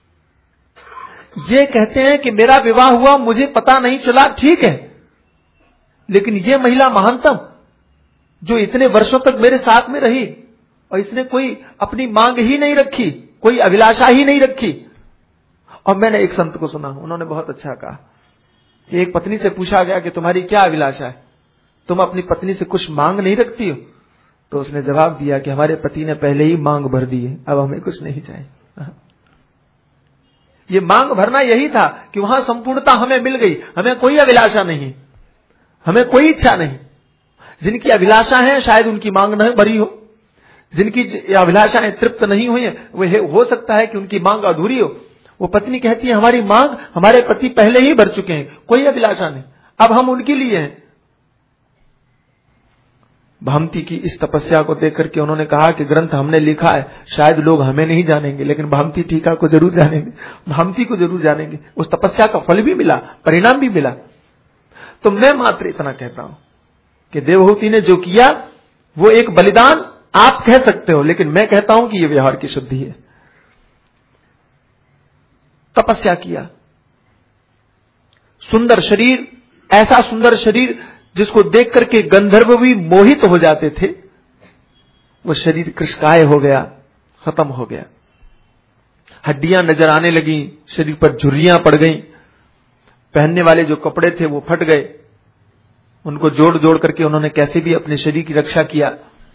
ये कहते हैं कि मेरा विवाह हुआ, मुझे पता नहीं चला, ठीक है, लेकिन ये महिला महानतम जो इतने वर्षों तक मेरे साथ में रही और इसने कोई अपनी मांग ही नहीं रखी, कोई अभिलाषा ही नहीं रखी। और मैंने एक संत को सुना, उन्होंने बहुत अच्छा कहा, एक पत्नी से पूछा गया कि तुम्हारी क्या अभिलाषा है, तुम अपनी पत्नी से कुछ मांग नहीं रखती हो? तो उसने जवाब दिया कि हमारे पति ने पहले ही मांग भर दी है, अब हमें कुछ नहीं चाहिए। ये मांग भरना यही था कि वहां संपूर्णता हमें मिल गई, हमें कोई अभिलाषा नहीं, हमें कोई इच्छा नहीं। जिनकी अभिलाषा है शायद उनकी मांग न भरी हो, जिनकी अभिलाषाएं तृप्त नहीं हुई है वो हो सकता है कि उनकी मांग अधूरी हो। वो पत्नी कहती है हमारी मांग हमारे पति पहले ही भर चुके हैं, कोई अभिलाषा नहीं, अब हम उनके लिए हैं। भामती की इस तपस्या को देख करके उन्होंने कहा कि ग्रंथ हमने लिखा है, शायद लोग हमें नहीं जानेंगे, लेकिन भामती टीका को जरूर जानेंगे, भामती को जरूर जानेंगे। उस तपस्या का फल भी मिला, परिणाम भी मिला। तो मैं मात्र इतना कहता हूं कि देवहूति ने जो किया वो एक बलिदान आप कह सकते हो, लेकिन मैं कहता हूं कि यह व्यवहार की शुद्धि है। तपस्या किया, सुंदर शरीर, ऐसा सुंदर शरीर जिसको देख करके गंधर्व भी मोहित हो जाते थे, वो शरीर कृशकाय हो गया, खत्म हो गया। हड्डियां नजर आने लगी, शरीर पर झुर्रियां पड़ गईं, पहनने वाले जो कपड़े थे वो फट गए। उनको जोड़ जोड़ करके उन्होंने कैसे भी अपने शरीर की रक्षा किया।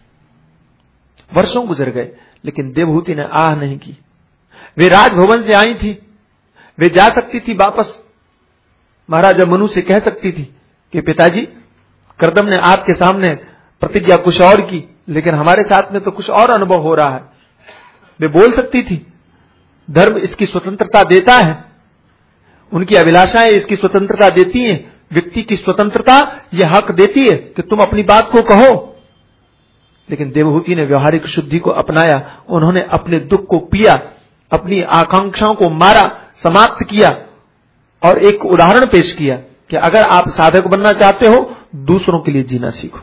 वर्षों गुजर गए, लेकिन देवहूति ने आह नहीं की। वे राजभवन से आई थी, वे जा सकती थी वापस, महाराजा मनु से कह सकती थी कि पिताजी करदम ने आपके सामने प्रतिज्ञा कुछ और की, लेकिन हमारे साथ में तो कुछ और अनुभव हो रहा है। वे बोल सकती थी, धर्म इसकी स्वतंत्रता देता है, उनकी अभिलाषाएं इसकी स्वतंत्रता देती हैं, व्यक्ति की स्वतंत्रता यह हक देती है कि तुम अपनी बात को कहो। लेकिन देवहूति ने व्यवहारिक शुद्धि को अपनाया, उन्होंने अपने दुख को पिया, अपनी आकांक्षाओं को मारा, समाप्त किया और एक उदाहरण पेश किया कि अगर आप साधक बनना चाहते हो, दूसरों के लिए जीना सीखो।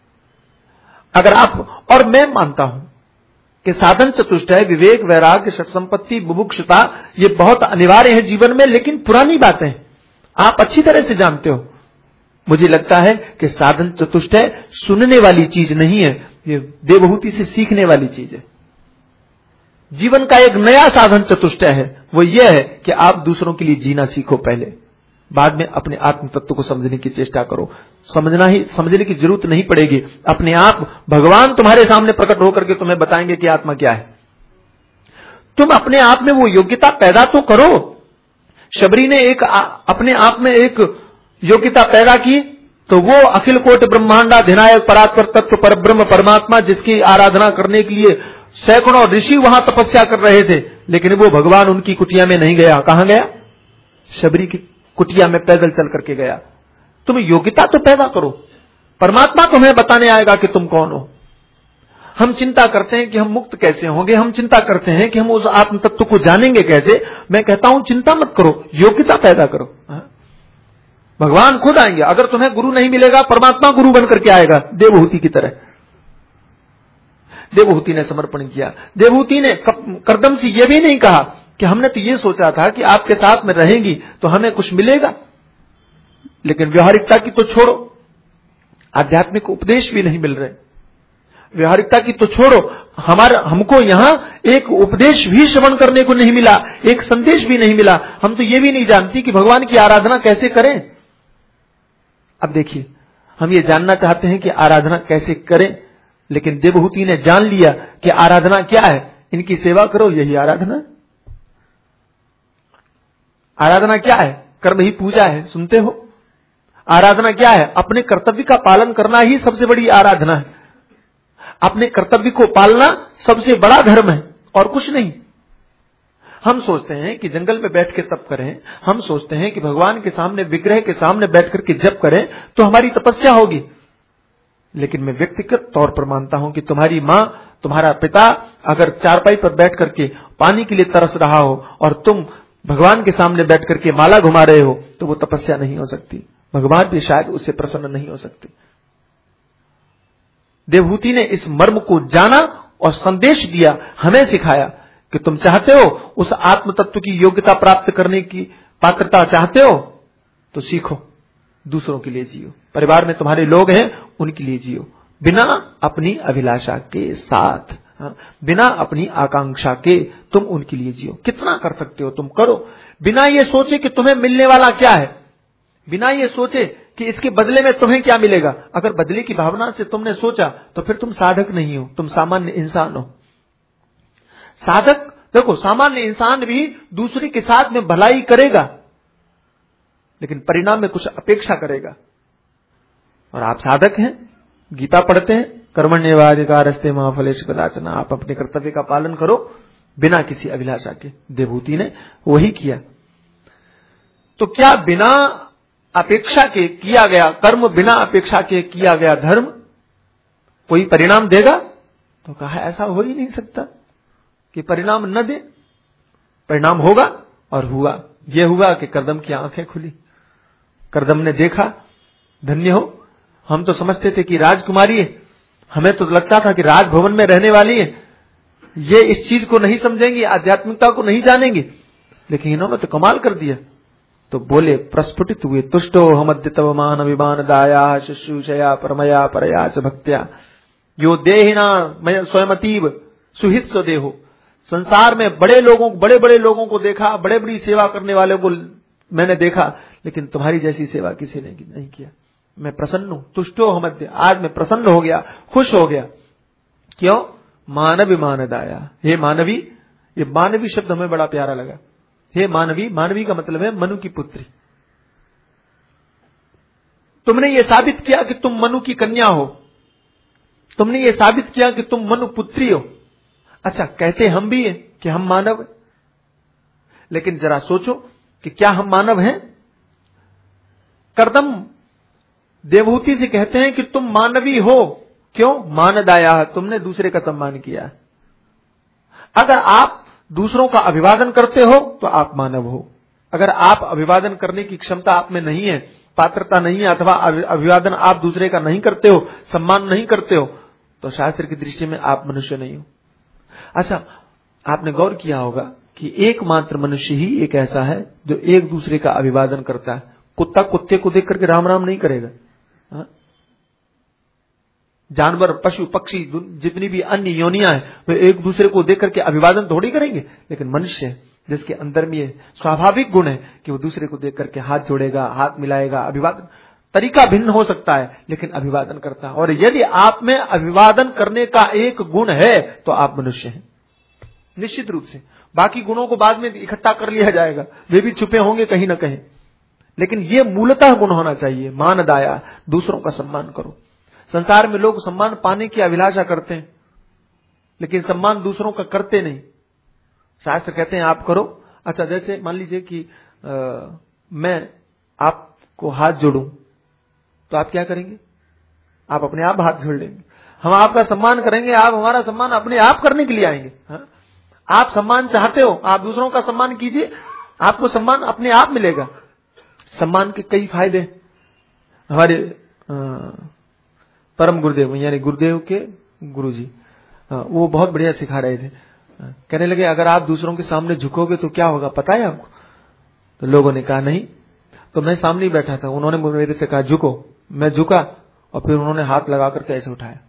अगर आप, और मैं मानता हूं कि साधन चतुष्टय, विवेक, वैराग्य, षट संपत्ति, बुभुक्षता, ये बहुत अनिवार्य है जीवन में, लेकिन पुरानी बातें आप अच्छी तरह से जानते हो। मुझे लगता है कि साधन चतुष्टय सुनने वाली चीज नहीं है, ये देवहूति से सीखने वाली चीज है। जीवन का एक नया साधन चतुष्टय है, वो ये है कि आप दूसरों के लिए जीना सीखो पहले, बाद में अपने आत्म तत्व को समझने की चेष्टा करो। समझने की जरूरत नहीं पड़ेगी, अपने आप भगवान तुम्हारे सामने प्रकट होकर के तुम्हें बताएंगे कि आत्मा क्या है। तुम अपने आप में वो योग्यता पैदा तो करो। शबरी ने अपने आप में एक योग्यता पैदा की, तो वो अखिल कोटि ब्रह्मांडाधिनायक परात्पर तत्व परब्रह्म परमात्मा, जिसकी आराधना करने के लिए सैकड़ों ऋषि वहां तपस्या कर रहे थे, लेकिन वो भगवान उनकी कुटिया में नहीं गया। कहां गया? शबरी की कुटिया में पैदल चल करके गया। तुम योग्यता तो पैदा करो, परमात्मा तुम्हें बताने आएगा कि तुम कौन हो। हम चिंता करते हैं कि हम मुक्त कैसे होंगे, हम चिंता करते हैं कि हम उस आत्म तत्व को जानेंगे कैसे। मैं कहता हूं चिंता मत करो, योग्यता पैदा करो। भगवान खुद आएंगे। अगर तुम्हें गुरु नहीं मिलेगा, परमात्मा गुरु बन करके आएगा, देवहूति की तरह। देवहूति ने समर्पण किया। देवहूति ने करदम से यह भी नहीं कहा कि हमने तो ये सोचा था कि आपके साथ में रहेंगी तो हमें कुछ मिलेगा, लेकिन व्यवहारिकता की तो छोड़ो, आध्यात्मिक उपदेश भी नहीं मिल रहे। व्यवहारिकता की तो छोड़ो, हमको यहां एक उपदेश भी श्रवण करने को नहीं मिला, एक संदेश भी नहीं मिला। हम तो ये भी नहीं जानती कि भगवान की आराधना कैसे करें। अब देखिए, हम ये जानना चाहते हैं कि आराधना कैसे करें, लेकिन देवहूति ने जान लिया कि आराधना क्या है। इनकी सेवा करो, यही आराधना। आराधना क्या है? कर्म ही पूजा है, सुनते हो। आराधना क्या है? अपने कर्तव्य का पालन करना ही सबसे बड़ी आराधना है। अपने कर्तव्य को पालना सबसे बड़ा धर्म है और कुछ नहीं। हम सोचते हैं कि जंगल में बैठ के तप करें, हम सोचते हैं कि भगवान के सामने, विग्रह के सामने बैठ करके जप करें तो हमारी तपस्या होगी। लेकिन मैं व्यक्तिगत तौर पर मानता हूं कि तुम्हारी मां, तुम्हारा पिता अगर चारपाई पर बैठ करके पानी के लिए तरस रहा हो और तुम भगवान के सामने बैठ करके माला घुमा रहे हो तो वो तपस्या नहीं हो सकती, भगवान भी शायद उससे प्रसन्न नहीं हो सकते। देवहूति ने इस मर्म को जाना और संदेश दिया, हमें सिखाया कि तुम चाहते हो उस आत्म तत्व की योग्यता प्राप्त करने की पात्रता चाहते हो तो सीखो, दूसरों के लिए जियो, परिवार में तुम्हारे लोग हैं उनके लिए जियो, बिना अपनी अभिलाषा के साथ, बिना अपनी आकांक्षा के तुम उनके लिए जियो। कितना कर सकते हो तुम करो, बिना ये सोचे कि तुम्हें मिलने वाला क्या है, बिना ये सोचे कि इसके बदले में तुम्हें क्या मिलेगा। अगर बदले की भावना से तुमने सोचा तो फिर तुम साधक नहीं हो, तुम सामान्य इंसान हो। साधक देखो, सामान्य इंसान भी दूसरे के साथ में भलाई करेगा लेकिन परिणाम में कुछ अपेक्षा करेगा। और आप साधक हैं, गीता पढ़ते हैं, कर्मण्येवाधिकारस्ते मा फलेषु कदाचन, आप अपने कर्तव्य का पालन करो बिना किसी अभिलाषा के। देवहूति ने वही किया। तो क्या बिना अपेक्षा के किया गया कर्म, बिना अपेक्षा के किया गया धर्म कोई परिणाम देगा? तो कहा ऐसा हो ही नहीं सकता कि परिणाम न दे। परिणाम होगा और हुआ। यह हुआ कि कर्दम की आंखें खुली, कर्दम ने देखा, धन्य हो। हम तो समझते थे कि राजकुमारी है, हमें तो लगता था कि राजभवन में रहने वाली है, ये इस चीज को नहीं समझेंगी, आध्यात्मिकता को नहीं जानेंगे, लेकिन इन्होंने तो कमाल कर दिया। तो बोले, प्रस्फुटित हुए, तुष्टो हमद्य तव मान अभिमान दाया शुश्रूषया परमया परया च भक्त्या यो देहिना स्वयमतीव सुहित स्वदेहो। संसार में बड़े बड़े लोगों को देखा, बड़े बड़ी सेवा करने वालों को मैंने देखा, लेकिन तुम्हारी जैसी सेवा किसी ने नहीं किया। मैं प्रसन्न हूं, तुष्टो हमद्य, आज मैं प्रसन्न हो गया, खुश हो गया। क्यों? मानवी मानदाया। हे मानवी, ये मानवी शब्द हमें बड़ा प्यारा लगा। हे मानवी, मानवी का मतलब है मनु की पुत्री। तुमने ये साबित किया कि तुम मनु की कन्या हो, तुमने ये साबित किया कि तुम मनु पुत्री हो। अच्छा, कहते हम भी हैं कि हम मानव हैं, लेकिन जरा सोचो कि क्या हम मानव हैं? कर्दम देवहूति से कहते हैं कि तुम मानवी हो। क्यों? मानदाया, तुमने दूसरे का सम्मान किया। अगर आप दूसरों का अभिवादन करते हो तो आप मानव हो। अगर आप अभिवादन करने की क्षमता आप में नहीं है, पात्रता नहीं है, अथवा अभिवादन आप दूसरे का नहीं करते हो, सम्मान नहीं करते हो, तो शास्त्र की दृष्टि में आप मनुष्य नहीं हो। अच्छा, आपने गौर किया होगा कि एकमात्र मनुष्य ही एक ऐसा है जो एक दूसरे का अभिवादन करता है। कुत्ता कुत्ते को देख करके राम राम नहीं करेगा। जानवर, पशु, पक्षी, जितनी भी अन्य योनियां हैं, वे एक दूसरे को देख करके अभिवादन थोड़ी करेंगे। लेकिन मनुष्य जिसके अंदर में ये स्वाभाविक गुण है कि वो दूसरे को देख करके हाथ जोड़ेगा, हाथ मिलाएगा। अभिवादन तरीका भिन्न हो सकता है लेकिन अभिवादन करता है। और यदि आप में अभिवादन करने का एक गुण है तो आप मनुष्य हैं, निश्चित रूप से। बाकी गुणों को बाद में इकट्ठा कर लिया जाएगा, वे भी छुपे होंगे कहीं ना कहीं, लेकिन ये मूलतः गुण होना चाहिए। मानदाया, दूसरों का सम्मान करो। संसार में लोग सम्मान पाने की अभिलाषा करते हैं लेकिन सम्मान दूसरों का करते नहीं। शास्त्र कहते हैं आप करो। अच्छा, जैसे मान लीजिए कि मैं आपको हाथ जोड़ूं तो आप क्या करेंगे? आप अपने आप हाथ जोड़ लेंगे। हम आपका सम्मान करेंगे, आप हमारा सम्मान अपने आप करने के लिए आएंगे। आप सम्मान चाहते हो, आप दूसरों का सम्मान कीजिए, आपको सम्मान अपने आप मिलेगा। सम्मान के कई फायदे। हमारे परम गुरुदेव यानी गुरुदेव के गुरुजी, वो बहुत बढ़िया सिखा रहे थे। कहने लगे, अगर आप दूसरों के सामने झुकोगे तो क्या होगा पता है आपको? तो लोगों ने कहा नहीं। तो मैं सामने ही बैठा था, उन्होंने मेरे से कहा झुको। मैं झुका और फिर उन्होंने हाथ लगा करके ऐसे उठाया।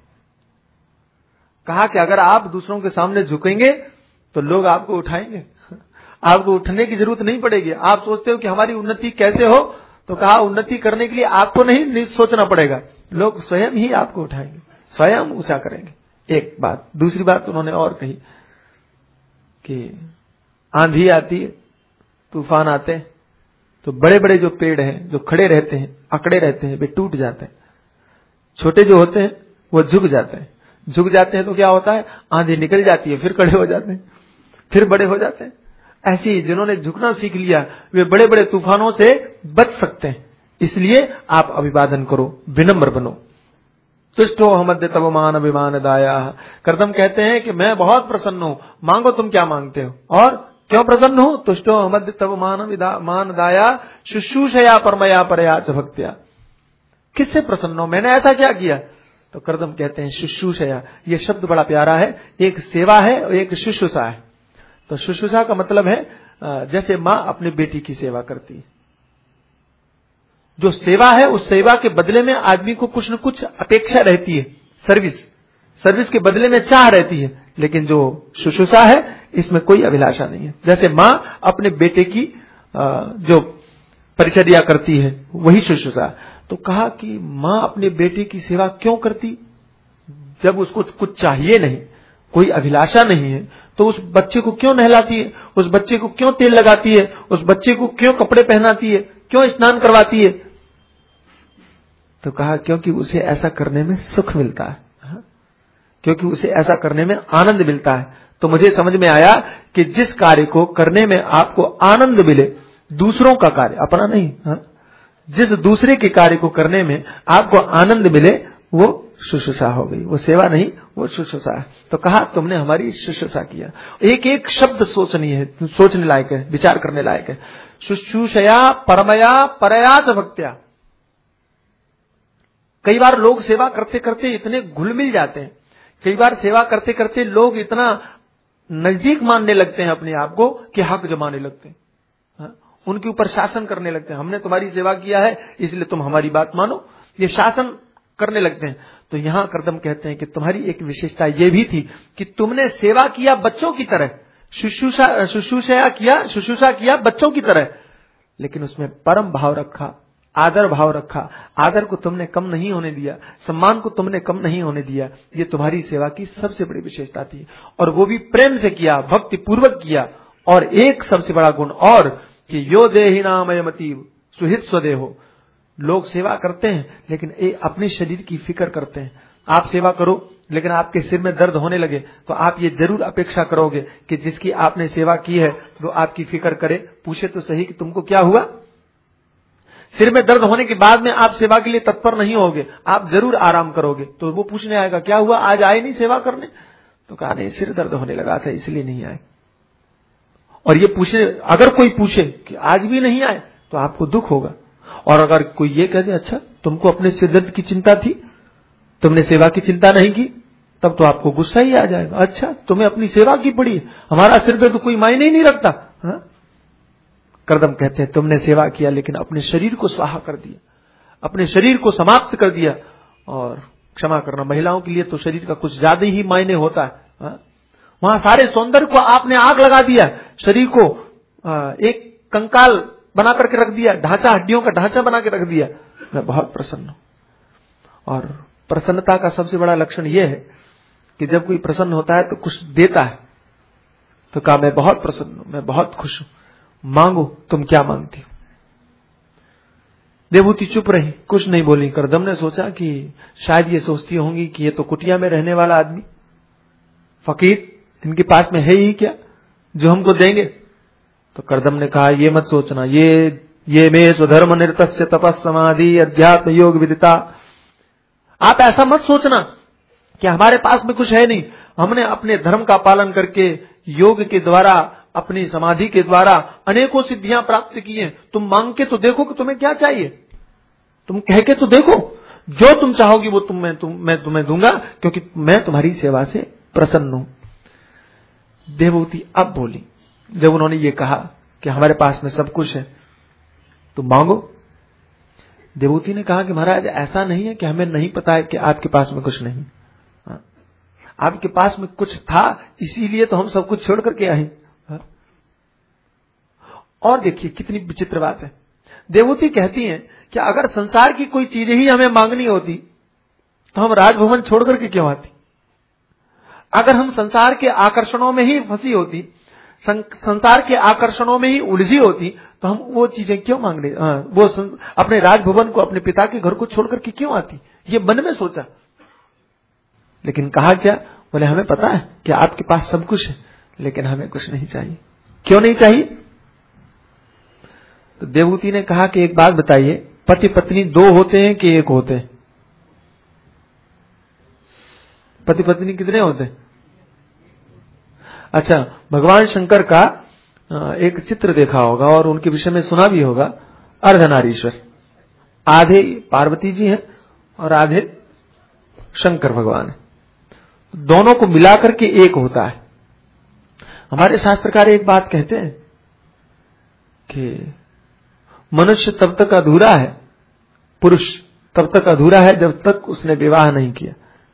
कहा कि अगर आप दूसरों के सामने झुकेंगे तो लोग आपको उठाएंगे, आपको उठने की जरूरत नहीं पड़ेगी। आप सोचते हो कि हमारी उन्नति कैसे हो, तो कहा उन्नति करने के लिए आपको नहीं सोचना पड़ेगा, लोग स्वयं ही आपको उठाएंगे, स्वयं ऊंचा करेंगे। एक बात। दूसरी बात उन्होंने और कही कि आंधी आती है, तूफान आते हैं, तो बड़े बड़े जो पेड़ हैं, जो खड़े रहते हैं, अकड़े रहते हैं, वे टूट जाते हैं। छोटे जो होते हैं वो झुक जाते हैं। झुक जाते हैं तो क्या होता है, आंधी निकल जाती है, फिर खड़े हो जाते हैं, फिर बड़े हो जाते हैं। ऐसे ही जिन्होंने झुकना सीख लिया वे बड़े बड़े तूफानों से बच सकते हैं। इसलिए आप अभिवादन करो, विनम्र बनो। तुष्टो हमद्य तब मान अभिमान दाया। कर्दम कहते हैं कि मैं बहुत प्रसन्न हूं, मांगो तुम क्या मांगते हो। और क्यों प्रसन्न हूं? तुष्टो हमद्य तब मान दाया शुश्रूषया परमया परया च भक्त्या। किससे प्रसन्न हो? मैंने ऐसा क्या किया? तो कर्दम कहते हैं शुश्रूषया। ये शब्द बड़ा प्यारा है, एक सेवा है और एक शुश्रूषा है। तो शुश्रूषा का मतलब है जैसे मां अपनी बेटी की सेवा करती है। जो सेवा है उस सेवा के बदले में आदमी को कुछ न कुछ अपेक्षा रहती है, सर्विस के बदले में चाह रहती है। लेकिन जो शुश्रूषा है इसमें कोई अभिलाषा नहीं है। जैसे मां अपने बेटे की जो परिचर्या करती है वही शुश्रूषा। तो कहा कि मां अपने बेटे की सेवा क्यों करती? जब उसको कुछ चाहिए नहीं, कोई अभिलाषा नहीं है, तो उस बच्चे को क्यों नहलाती है, उस बच्चे को क्यों तेल लगाती है, उस बच्चे को क्यों कपड़े पहनाती है, क्यों स्नान करवाती है? तो कहा क्योंकि उसे ऐसा करने में सुख मिलता है, क्योंकि उसे ऐसा करने में आनंद मिलता है। तो मुझे समझ में आया कि जिस कार्य को करने में आपको आनंद मिले, दूसरों का कार्य, अपना नहीं, जिस दूसरे के कार्य को करने में आपको आनंद मिले वो शुश्रूषा हो गई, वो सेवा नहीं, वो शुश्रूषा है। तो कहा तुमने हमारी शुश्रूषा किया। एक एक शब्द सोचने लायक है, विचार करने लायक है। शुश्रूषया परमया परया च भक्त्या। कई बार लोग सेवा करते करते इतने घुल मिल जाते हैं, कई बार सेवा करते करते लोग इतना नजदीक मानने लगते हैं अपने आप को कि हक जमाने लगते हैं, उनके ऊपर शासन करने लगते हैं। हमने तुम्हारी सेवा किया है इसलिए तुम हमारी बात मानो, ये शासन करने लगते हैं। तो यहां कर्दम कहते हैं कि तुम्हारी एक विशेषता ये भी थी कि तुमने सेवा किया बच्चों की तरह, शुश्रूषा किया बच्चों की तरह, लेकिन उसमें परम भाव रखा, आदर भाव रखा। आदर को तुमने कम नहीं होने दिया, सम्मान को तुमने कम नहीं होने दिया। ये तुम्हारी सेवा की सबसे बड़ी विशेषता थी, और वो भी प्रेम से किया, भक्ति पूर्वक किया। और एक सबसे बड़ा गुण और कि यो देहि नामयमतीव सुहित स्वदेहो। लोग सेवा करते हैं लेकिन अपने शरीर की फिक्र करते हैं। आप सेवा करो लेकिन आपके सिर में दर्द होने लगे तो आप ये जरूर अपेक्षा करोगे कि जिसकी आपने सेवा की है वो आपकी फिक्र करे, पूछे तो सही कि तुमको क्या हुआ। सिर में दर्द होने के बाद में आप सेवा के लिए तत्पर नहीं होगे, आप जरूर आराम करोगे। तो वो पूछने आएगा क्या हुआ, आज आए नहीं सेवा करने? तो कहा नहीं, सिर दर्द होने लगा था इसलिए नहीं आए। और ये पूछे, अगर कोई पूछे कि आज भी नहीं आए तो आपको दुख होगा। और अगर कोई ये कह दे अच्छा तुमको अपने सिर दर्द की चिंता थी, तुमने सेवा की चिंता नहीं की, तब तो आपको गुस्सा ही आ जाएगा। अच्छा तुम्हें अपनी सेवा की पड़ी, हमारा सिर दर्द कोई मायने ही नहीं रखता। कर्दम कहते हैं तुमने सेवा किया लेकिन अपने शरीर को स्वाहा कर दिया, अपने शरीर को समाप्त कर दिया। और क्षमा करना, महिलाओं के लिए तो शरीर का कुछ ज्यादा ही मायने होता है। वहां सारे सौंदर्य को आपने आग लगा दिया, शरीर को एक कंकाल बना करके रख दिया, ढांचा, हड्डियों का ढांचा बना के रख दिया। मैं बहुत प्रसन्न हूं। और प्रसन्नता का सबसे बड़ा लक्षण यह है कि जब कोई प्रसन्न होता है तो कुछ देता है। तो कहा मैं बहुत प्रसन्न हूं, मैं बहुत खुश हूं, मांगो तुम क्या मांगती हो। देवहूति चुप रही, कुछ नहीं बोली। कर्दम ने सोचा कि शायद ये सोचती होंगी कि ये तो कुटिया में रहने वाला आदमी, फकीर, इनके पास में है ही क्या जो हमको देंगे। तो कर्दम ने कहा ये मत सोचना, ये मे स्वधर्म निरतस्य तपस समाधि अध्यात्म योग विदिता। आप ऐसा मत सोचना कि हमारे पास में कुछ है नहीं, हमने अपने धर्म का पालन करके योग के द्वारा, अपनी समाधि के द्वारा अनेकों सिद्धियां प्राप्त की हैं। तुम मांग के तो देखो कि तुम्हें क्या चाहिए, तुम कह के तो देखो, जो तुम चाहोगी वो मैं तुम्हें दूंगा, क्योंकि मैं तुम्हारी सेवा से प्रसन्न हूं। देवहूति अब बोली, जब उन्होंने ये कहा कि हमारे पास में सब कुछ है तो मांगो। देवहूति ने कहा कि महाराज ऐसा नहीं है कि हमें नहीं पता है कि आपके पास में कुछ नहीं, आपके पास में कुछ था इसीलिए तो हम सब कुछ छोड़ करके आए। और देखिए कितनी विचित्र बात है। देवहूति कहती हैं कि अगर संसार की कोई चीज ही हमें मांगनी होती तो हम राजभवन छोड़ करके क्यों आती। अगर हम संसार के आकर्षणों में ही फंसी होती, संसार के आकर्षणों में ही उलझी होती, तो हम वो चीजें क्यों मांगने, वो अपने राजभवन को, अपने पिता के घर को छोड़ करके क्यों आती। ये मन में सोचा। लेकिन कहा क्या? बोले हमें पता है कि आपके पास सब कुछ है, लेकिन हमें कुछ नहीं चाहिए। क्यों नहीं चाहिए? तो देवहूति ने कहा कि एक बात बताइए, पति पत्नी दो होते हैं कि एक होते हैं? पति पत्नी कितने होते हैं? अच्छा, भगवान शंकर का एक चित्र देखा होगा और उनके विषय में सुना भी होगा, अर्धनारीश्वर। आधे पार्वती जी हैं और आधे शंकर भगवान है, दोनों को मिलाकर के एक होता है। हमारे शास्त्रकार एक बात कहते हैं कि मनुष्य तब तक अधूरा है, पुरुष तब तक अधूरा है जब तक उसने विवाह नहीं किया।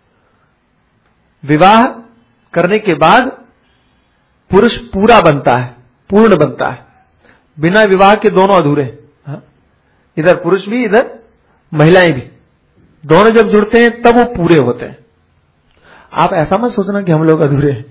विवाह करने के बाद पुरुष पूरा बनता है, पूर्ण बनता है। बिना विवाह के दोनों अधूरे हैं। इधर पुरुष भी, इधर महिलाएं भी, दोनों जब जुड़ते हैं तब वो पूरे होते हैं। आप ऐसा मत सोचना कि हम लोग अधूरे हैं।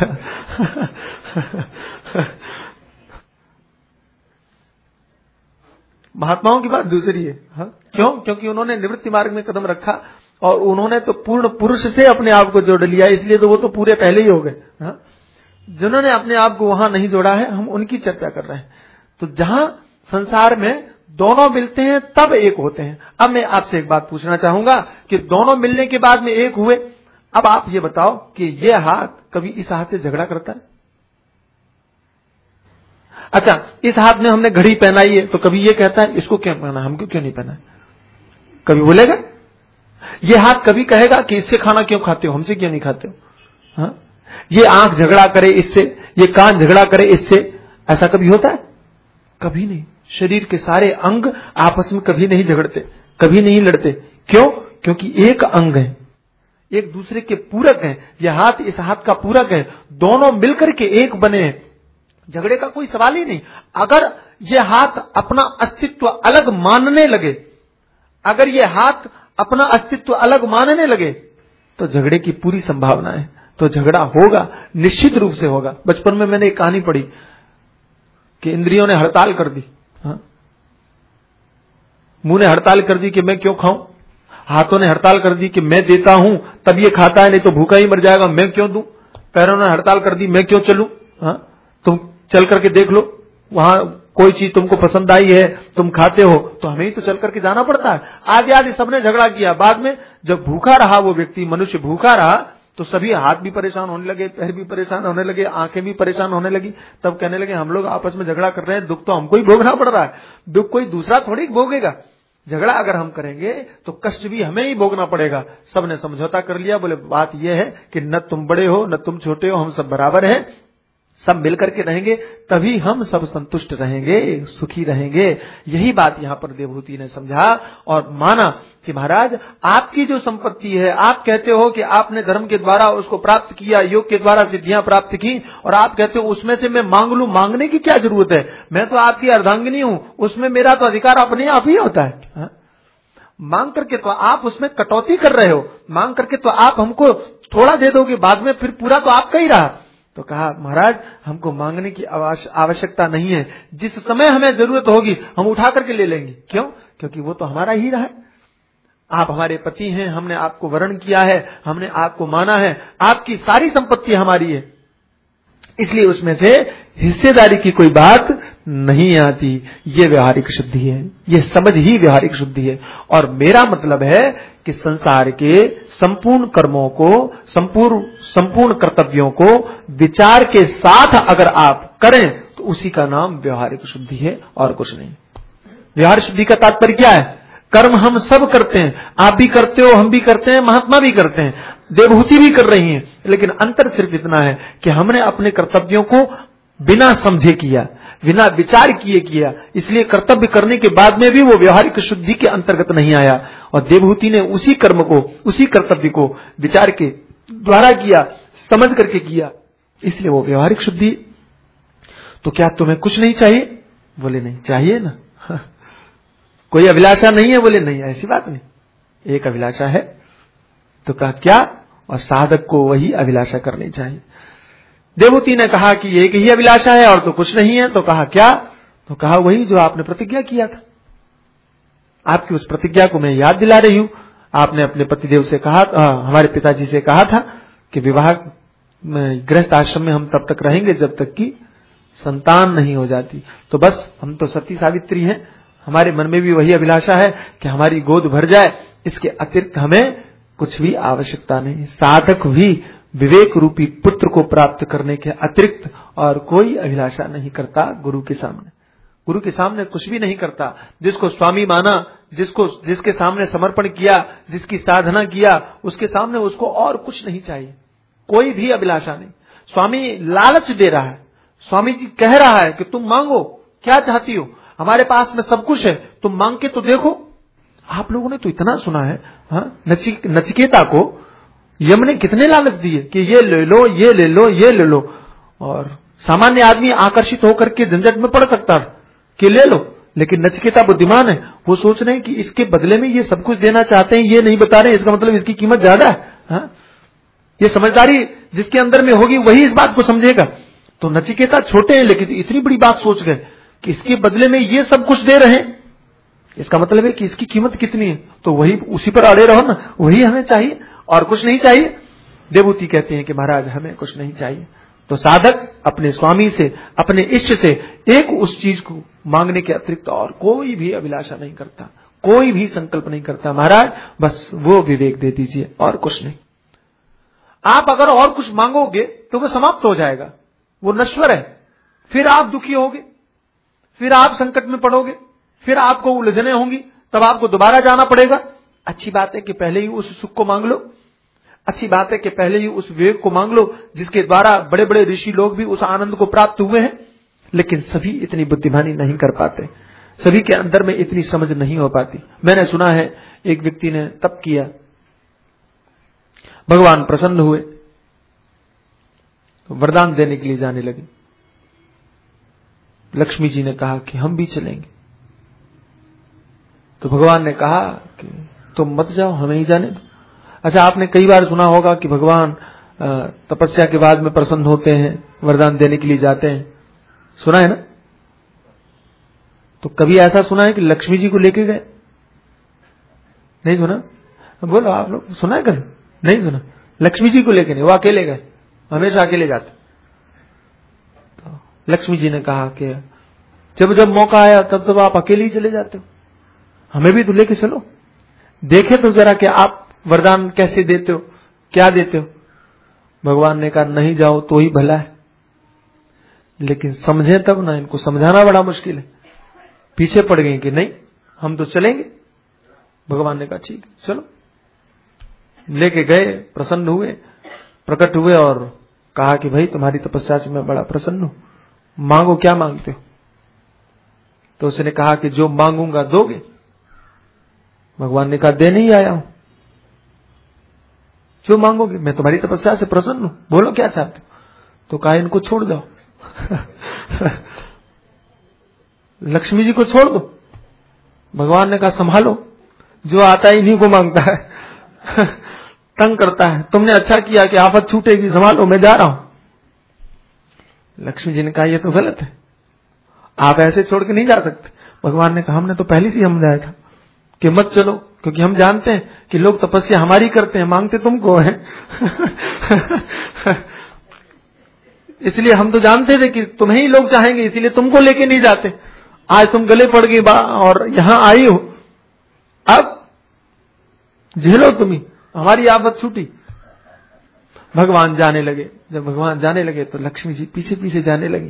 महात्माओं की बात दूसरी है। क्यों? क्योंकि उन्होंने निवृत्ति मार्ग में कदम रखा और उन्होंने तो पूर्ण पुरुष से अपने आप को जोड़ लिया, इसलिए तो वो तो पूरे पहले ही हो गए। जिन्होंने अपने आप को वहां नहीं जोड़ा है, हम उनकी चर्चा कर रहे हैं। तो जहां संसार में दोनों मिलते हैं तब एक होते हैं। अब मैं आपसे एक बात पूछना चाहूंगा कि दोनों मिलने के बाद में एक हुए, अब आप ये बताओ कि ये हाथ कभी इस हाथ से झगड़ा करता है? अच्छा, इस हाथ में हमने घड़ी पहनाई है तो कभी ये कहता है इसको क्यों पहना, हमको क्यों नहीं पहना? कभी बोलेगा? ये हाथ कभी कहेगा कि इससे खाना क्यों खाते हो, हमसे क्यों नहीं खाते हो? ये आंख झगड़ा करे इससे, ये कान झगड़ा करे इससे, ऐसा कभी होता है? कभी नहीं। शरीर के सारे अंग आपस में कभी नहीं झगड़ते, कभी नहीं लड़ते। क्यों? क्योंकि एक अंग है, एक दूसरे के पूरक हैं। यह हाथ इस हाथ का पूरक है, दोनों मिलकर के एक बने हैं। झगड़े का कोई सवाल ही नहीं। अगर यह हाथ अपना अस्तित्व अलग मानने लगे, अगर यह हाथ अपना अस्तित्व अलग मानने लगे तो झगड़े की पूरी संभावना है। तो झगड़ा होगा, निश्चित रूप से होगा। बचपन में मैंने एक कहानी पढ़ी कि इंद्रियों ने हड़ताल कर दी। मुंह ने हड़ताल कर दी कि मैं क्यों खाऊं, हाथों ने हड़ताल कर दी कि मैं देता हूं तब ये खाता है, नहीं तो भूखा ही मर जाएगा, मैं क्यों दूं। पैरों ने हड़ताल कर दी, मैं क्यों चलूं, तुम चल करके देख लो, वहां कोई चीज तुमको पसंद आई है, तुम खाते हो तो हमें ही तो चल करके जाना पड़ता है। आदि आदि सबने झगड़ा किया। बाद में जब भूखा रहा वो व्यक्ति, मनुष्य भूखा रहा, तो सभी हाथ भी परेशान होने लगे, पैर भी परेशान होने लगे, आंखें भी परेशान होने लगी। तब कहने लगे हम लोग आपस में झगड़ा कर रहे हैं, दुख तो हमको ही भोगना पड़ रहा है, दुख कोई दूसरा थोड़ी भोगेगा। झगड़ा अगर हम करेंगे तो कष्ट भी हमें ही भोगना पड़ेगा। सबने समझौता कर लिया, बोले बात यह है कि न तुम बड़े हो न तुम छोटे हो, हम सब बराबर हैं, सब मिलकर के रहेंगे तभी हम सब संतुष्ट रहेंगे, सुखी रहेंगे। यही बात यहां पर देवहूति ने समझा और माना कि महाराज आपकी जो संपत्ति है, आप कहते हो कि आपने धर्म के द्वारा उसको प्राप्त किया, योग के द्वारा सिद्धियां प्राप्त की, और आप कहते हो उसमें से मैं मांग लूं, मांगने की क्या जरूरत है, मैं तो आपकी अर्धांगिनी हूं, उसमें मेरा तो अधिकार अपने आप ही होता है। मांग करके तो आप उसमें कटौती कर रहे हो, मांग करके तो आप हमको थोड़ा दे दोगे, बाद में फिर पूरा तो आपका ही रहा। तो कहा महाराज हमको मांगने की आवश्यकता नहीं है, जिस समय हमें जरूरत होगी हम उठा करके ले लेंगे। क्यों? क्योंकि वो तो हमारा ही रहा है। आप हमारे पति हैं, हमने आपको वरण किया है, हमने आपको माना है, आपकी सारी संपत्ति हमारी है, इसलिए उसमें से हिस्सेदारी की कोई बात नहीं आती। ये व्यवहारिक शुद्धि है, ये समझ ही व्यवहारिक शुद्धि है। और मेरा मतलब है कि संसार के संपूर्ण कर्मों को, संपूर्ण कर्तव्यों को विचार के साथ अगर आप करें तो उसी का नाम व्यवहारिक शुद्धि है और कुछ नहीं। व्यवहार शुद्धि का तात्पर्य क्या है? कर्म हम सब करते हैं, आप भी करते हो, हम भी करते हैं, महात्मा भी करते हैं, देवहूति भी कर रही हैं, लेकिन अंतर सिर्फ इतना है कि हमने अपने कर्तव्यों को बिना समझे किया, बिना विचार किए किया, इसलिए कर्तव्य करने के बाद में भी वो व्यवहारिक शुद्धि के अंतर्गत नहीं आया। और देवहूति ने उसी कर्म को, उसी कर्तव्य को विचार के द्वारा किया, समझ करके किया, इसलिए वो व्यवहारिक शुद्धि। तो क्या तुम्हें कुछ नहीं चाहिए? बोले नहीं, चाहिए ना। कोई अभिलाषा नहीं है? बोले नहीं, ऐसी बात नहीं, एक अभिलाषा है। तो कहा क्या? और साधक को वही अभिलाषा करनी चाहिए। देवहूति ने कहा कि एक ही अभिलाषा है और तो कुछ नहीं है। तो कहा क्या? तो कहा वही जो आपने प्रतिज्ञा किया था, आपकी उस प्रतिज्ञा को मैं याद दिला रही हूं। आपने अपने पतिदेव से कहा, हमारे पिताजी से कहा था कि विवाह गृहस्थ आश्रम में हम तब तक रहेंगे जब तक कि संतान नहीं हो जाती। तो बस हम तो सती सावित्री हैं, हमारे मन में भी वही अभिलाषा है कि हमारी गोद भर जाए, इसके अतिरिक्त हमें कुछ भी आवश्यकता नहीं। साधक भी विवेक रूपी पुत्र को प्राप्त करने के अतिरिक्त और कोई अभिलाषा नहीं करता गुरु के सामने। गुरु के सामने कुछ भी नहीं करता। जिसको स्वामी माना, जिसके सामने समर्पण किया, जिसकी साधना किया, उसके सामने उसको और कुछ नहीं चाहिए, कोई भी अभिलाषा नहीं। स्वामी लालच दे रहा है, स्वामी जी कह रहा है कि तुम मांगो, क्या चाहती हो, हमारे पास में सब कुछ है, तुम मांग के तो देखो। आप लोगों ने तो इतना सुना है, नचिकेता को यम ने कितने लालच दिए कि ये ले लो, ये ले लो, ये ले लो, और सामान्य आदमी आकर्षित होकर के झंझट में पड़ सकता है कि ले लो, लेकिन नचिकेता बुद्धिमान है, वो सोच रहे हैं कि इसके बदले में ये सब कुछ देना चाहते हैं, ये नहीं बता रहे, इसका मतलब इसकी कीमत ज्यादा है। ये समझदारी जिसके अंदर में होगी वही इस बात को समझेगा। तो नचिकेता छोटे हैं लेकिन इतनी बड़ी बात सोच गए कि इसके बदले में ये सब कुछ दे रहे हैं, इसका मतलब है कि इसकी कीमत कितनी है, तो वही उसी पर अड़े रहो ना, वही हमें चाहिए और कुछ नहीं चाहिए। देवूती कहते हैं कि महाराज हमें कुछ नहीं चाहिए। तो साधक अपने स्वामी से, अपने इष्ट से एक उस चीज को मांगने के अतिरिक्त और कोई भी अभिलाषा नहीं करता, कोई भी संकल्प नहीं करता। महाराज बस वो विवेक दे दीजिए और कुछ नहीं। आप अगर और कुछ मांगोगे तो वो समाप्त हो जाएगा, वो नश्वर है, फिर आप दुखी होगे, फिर आप संकट में पड़ोगे, फिर आपको उलझने होंगी, तब आपको दोबारा जाना पड़ेगा। अच्छी बात है कि पहले ही उस सुख को मांग लो, अच्छी बात है कि पहले ही उस विवेक को मांग लो जिसके द्वारा बड़े बड़े ऋषि लोग भी उस आनंद को प्राप्त हुए हैं। लेकिन सभी इतनी बुद्धिमानी नहीं कर पाते, सभी के अंदर में इतनी समझ नहीं हो पाती। मैंने सुना है एक व्यक्ति ने तप किया, भगवान प्रसन्न हुए, वरदान देने के लिए जाने लगे। लक्ष्मी जी ने कहा कि हम भी चलेंगे। तो भगवान ने कहा कि तुम मत जाओ, हमें ही जाने दो। अच्छा, आपने कई बार सुना होगा कि भगवान तपस्या के बाद में प्रसन्न होते हैं, वरदान देने के लिए जाते हैं, सुना है ना? तो कभी ऐसा सुना है कि लक्ष्मी जी को लेके गए? नहीं सुना? बोलो आप लोग, सुना है कभी? नहीं सुना। लक्ष्मी जी को लेके नहीं, वो अकेले गए, हमेशा अकेले जाते। तो लक्ष्मी जी ने कहा कि जब जब मौका आया तब तब आप अकेले ही चले जाते हो, हमें भी तो लेके चलो, देखे तो जरा कि आप वरदान कैसे देते हो, क्या देते हो। भगवान ने कहा नहीं जाओ तो ही भला है, लेकिन समझे तब ना, इनको समझाना बड़ा मुश्किल है। पीछे पड़ गए कि नहीं हम तो चलेंगे। भगवान ने कहा ठीक है चलो, लेके गए, प्रसन्न हुए, प्रकट हुए और कहा कि भाई तुम्हारी तपस्या से मैं बड़ा प्रसन्न हूं, मांगो क्या मांगते हो। तो उसने कहा कि जो मांगूंगा दोगे। भगवान ने कहा देने ही आया हूं, जो मांगोगे, मैं तुम्हारी तपस्या से प्रसन्न हूं, बोलो क्या चाहते हो। तो कहा इनको छोड़ जाओ लक्ष्मी जी को छोड़ दो। भगवान ने कहा संभालो, जो आता है इन्हीं को मांगता है तंग करता है, तुमने अच्छा किया कि आफत छूटेगी, संभालो मैं जा रहा हूं। लक्ष्मी जी ने कहा यह तो गलत है, आप ऐसे छोड़ के नहीं जा सकते। भगवान ने कहा हमने तो पहले से ही समझाया था कि मत चलो, क्योंकि हम जानते हैं कि लोग तपस्या हमारी करते हैं, मांगते तुमको है इसलिए हम तो जानते थे कि तुम्हें ही लोग चाहेंगे, इसलिए तुमको लेके नहीं जाते। आज तुम गले पड़ गई और यहां आई हो, अब झेलो तुम ही, हमारी आफत छूटी। भगवान जाने लगे। जब भगवान जाने लगे तो लक्ष्मी जी पीछे पीछे जाने लगी।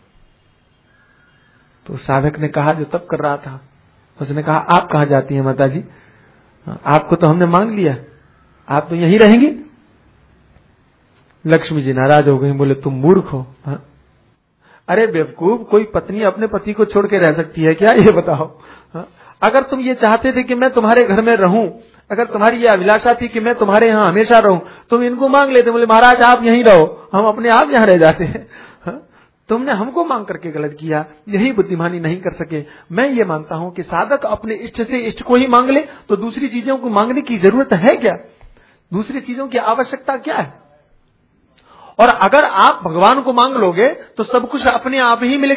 तो साधक ने कहा, जो तप कर रहा था, उसने कहा आप कहां जाती हैं माता जी, आपको तो हमने मांग लिया, आप तो यहीं रहेंगी। लक्ष्मी जी नाराज हो गई, बोले तुम मूर्ख हो। अरे बेवकूफ, कोई पत्नी अपने पति को छोड़ के रह सकती है क्या, ये बताओ। अगर तुम ये चाहते थे कि मैं तुम्हारे घर में रहूं, अगर तुम्हारी ये अभिलाषा थी कि मैं तुम्हारे यहां हमेशा रहूं, तुम इनको मांग लेते। बोले महाराज आप यहीं रहो, हम अपने आप यहां रह जाते हैं। तुमने हमको मांग करके गलत किया, यही बुद्धिमानी नहीं कर सके। मैं ये मानता हूं कि साधक अपने इष्ट से इष्ट को ही मांग ले, तो दूसरी चीजों को मांगने की जरूरत है क्या, दूसरी चीजों की आवश्यकता क्या है। और अगर आप भगवान को मांग लोगे तो सब कुछ अपने आप ही मिल गया।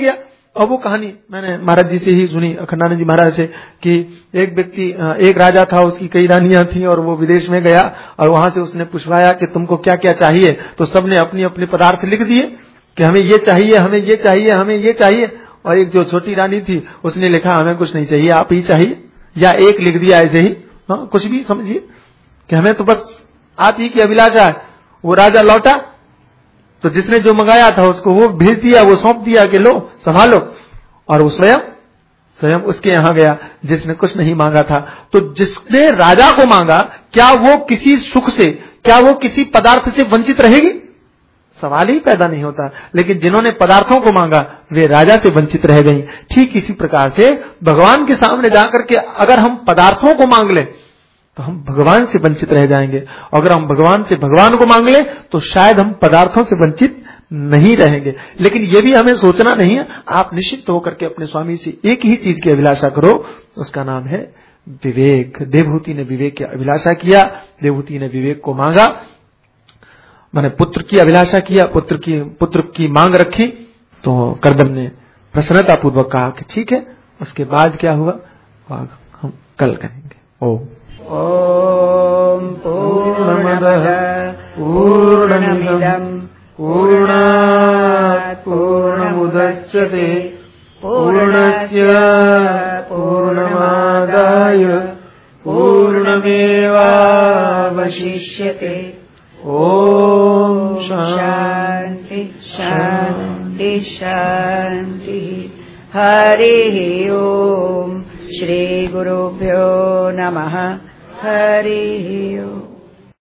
और वो कहानी मैंने महाराज जी से ही सुनी, अखंडानंद जी महाराज से, कि एक व्यक्ति, एक राजा था, उसकी कई रानियां थी और वो विदेश में गया और वहां से उसने पूछवाया कि तुमको क्या क्या चाहिए, तो सबने अपनी अपने पदार्थ लिख दिए कि हमें ये चाहिए, हमें ये चाहिए, हमें ये चाहिए। और एक जो छोटी रानी थी उसने लिखा हमें कुछ नहीं चाहिए, आप ही चाहिए, या एक लिख दिया ऐसे ही, कुछ भी समझिए कि हमें तो बस आप ही की अभिलाषा है। वो राजा लौटा तो जिसने जो मंगाया था उसको वो भेज दिया, वो सौंप दिया कि लो संभालो, और वो स्वयं उसके यहां गया जिसने कुछ नहीं मांगा था। तो जिसने राजा को मांगा, क्या वो किसी सुख से, क्या वो किसी पदार्थ से वंचित रहेगी? सवाल ही पैदा नहीं होता। लेकिन जिन्होंने पदार्थों को मांगा वे राजा से वंचित रह गई। ठीक इसी प्रकार से भगवान के सामने जाकर के अगर हम पदार्थों को मांग लें तो हम भगवान से वंचित रह जाएंगे। अगर हम भगवान से भगवान को मांग लें तो शायद हम पदार्थों से वंचित नहीं रहेंगे। लेकिन यह भी हमें सोचना नहीं है। आप निश्चित होकर के अपने स्वामी से एक ही चीज की अभिलाषा करो, उसका नाम है विवेक। देवहूति ने विवेक की अभिलाषा किया, देवहूति ने विवेक को मांगा, मैंने पुत्र की अभिलाषा किया, पुत्र की मांग रखी, तो कर्दम ने प्रसन्नता पूर्वक कहा कि ठीक है। उसके बाद क्या हुआ हम कल कहेंगे। ओम पूर्णमदः पूर्णमिदं पूर्णात् पूर्णमुदच्यते पूर्णस्य पूर्णमादाय पूर्णमेवावशिष्यते। ओम शांति शांति शांति। हरि ओम। श्री गुरुभ्यो नमः। हरि ओम।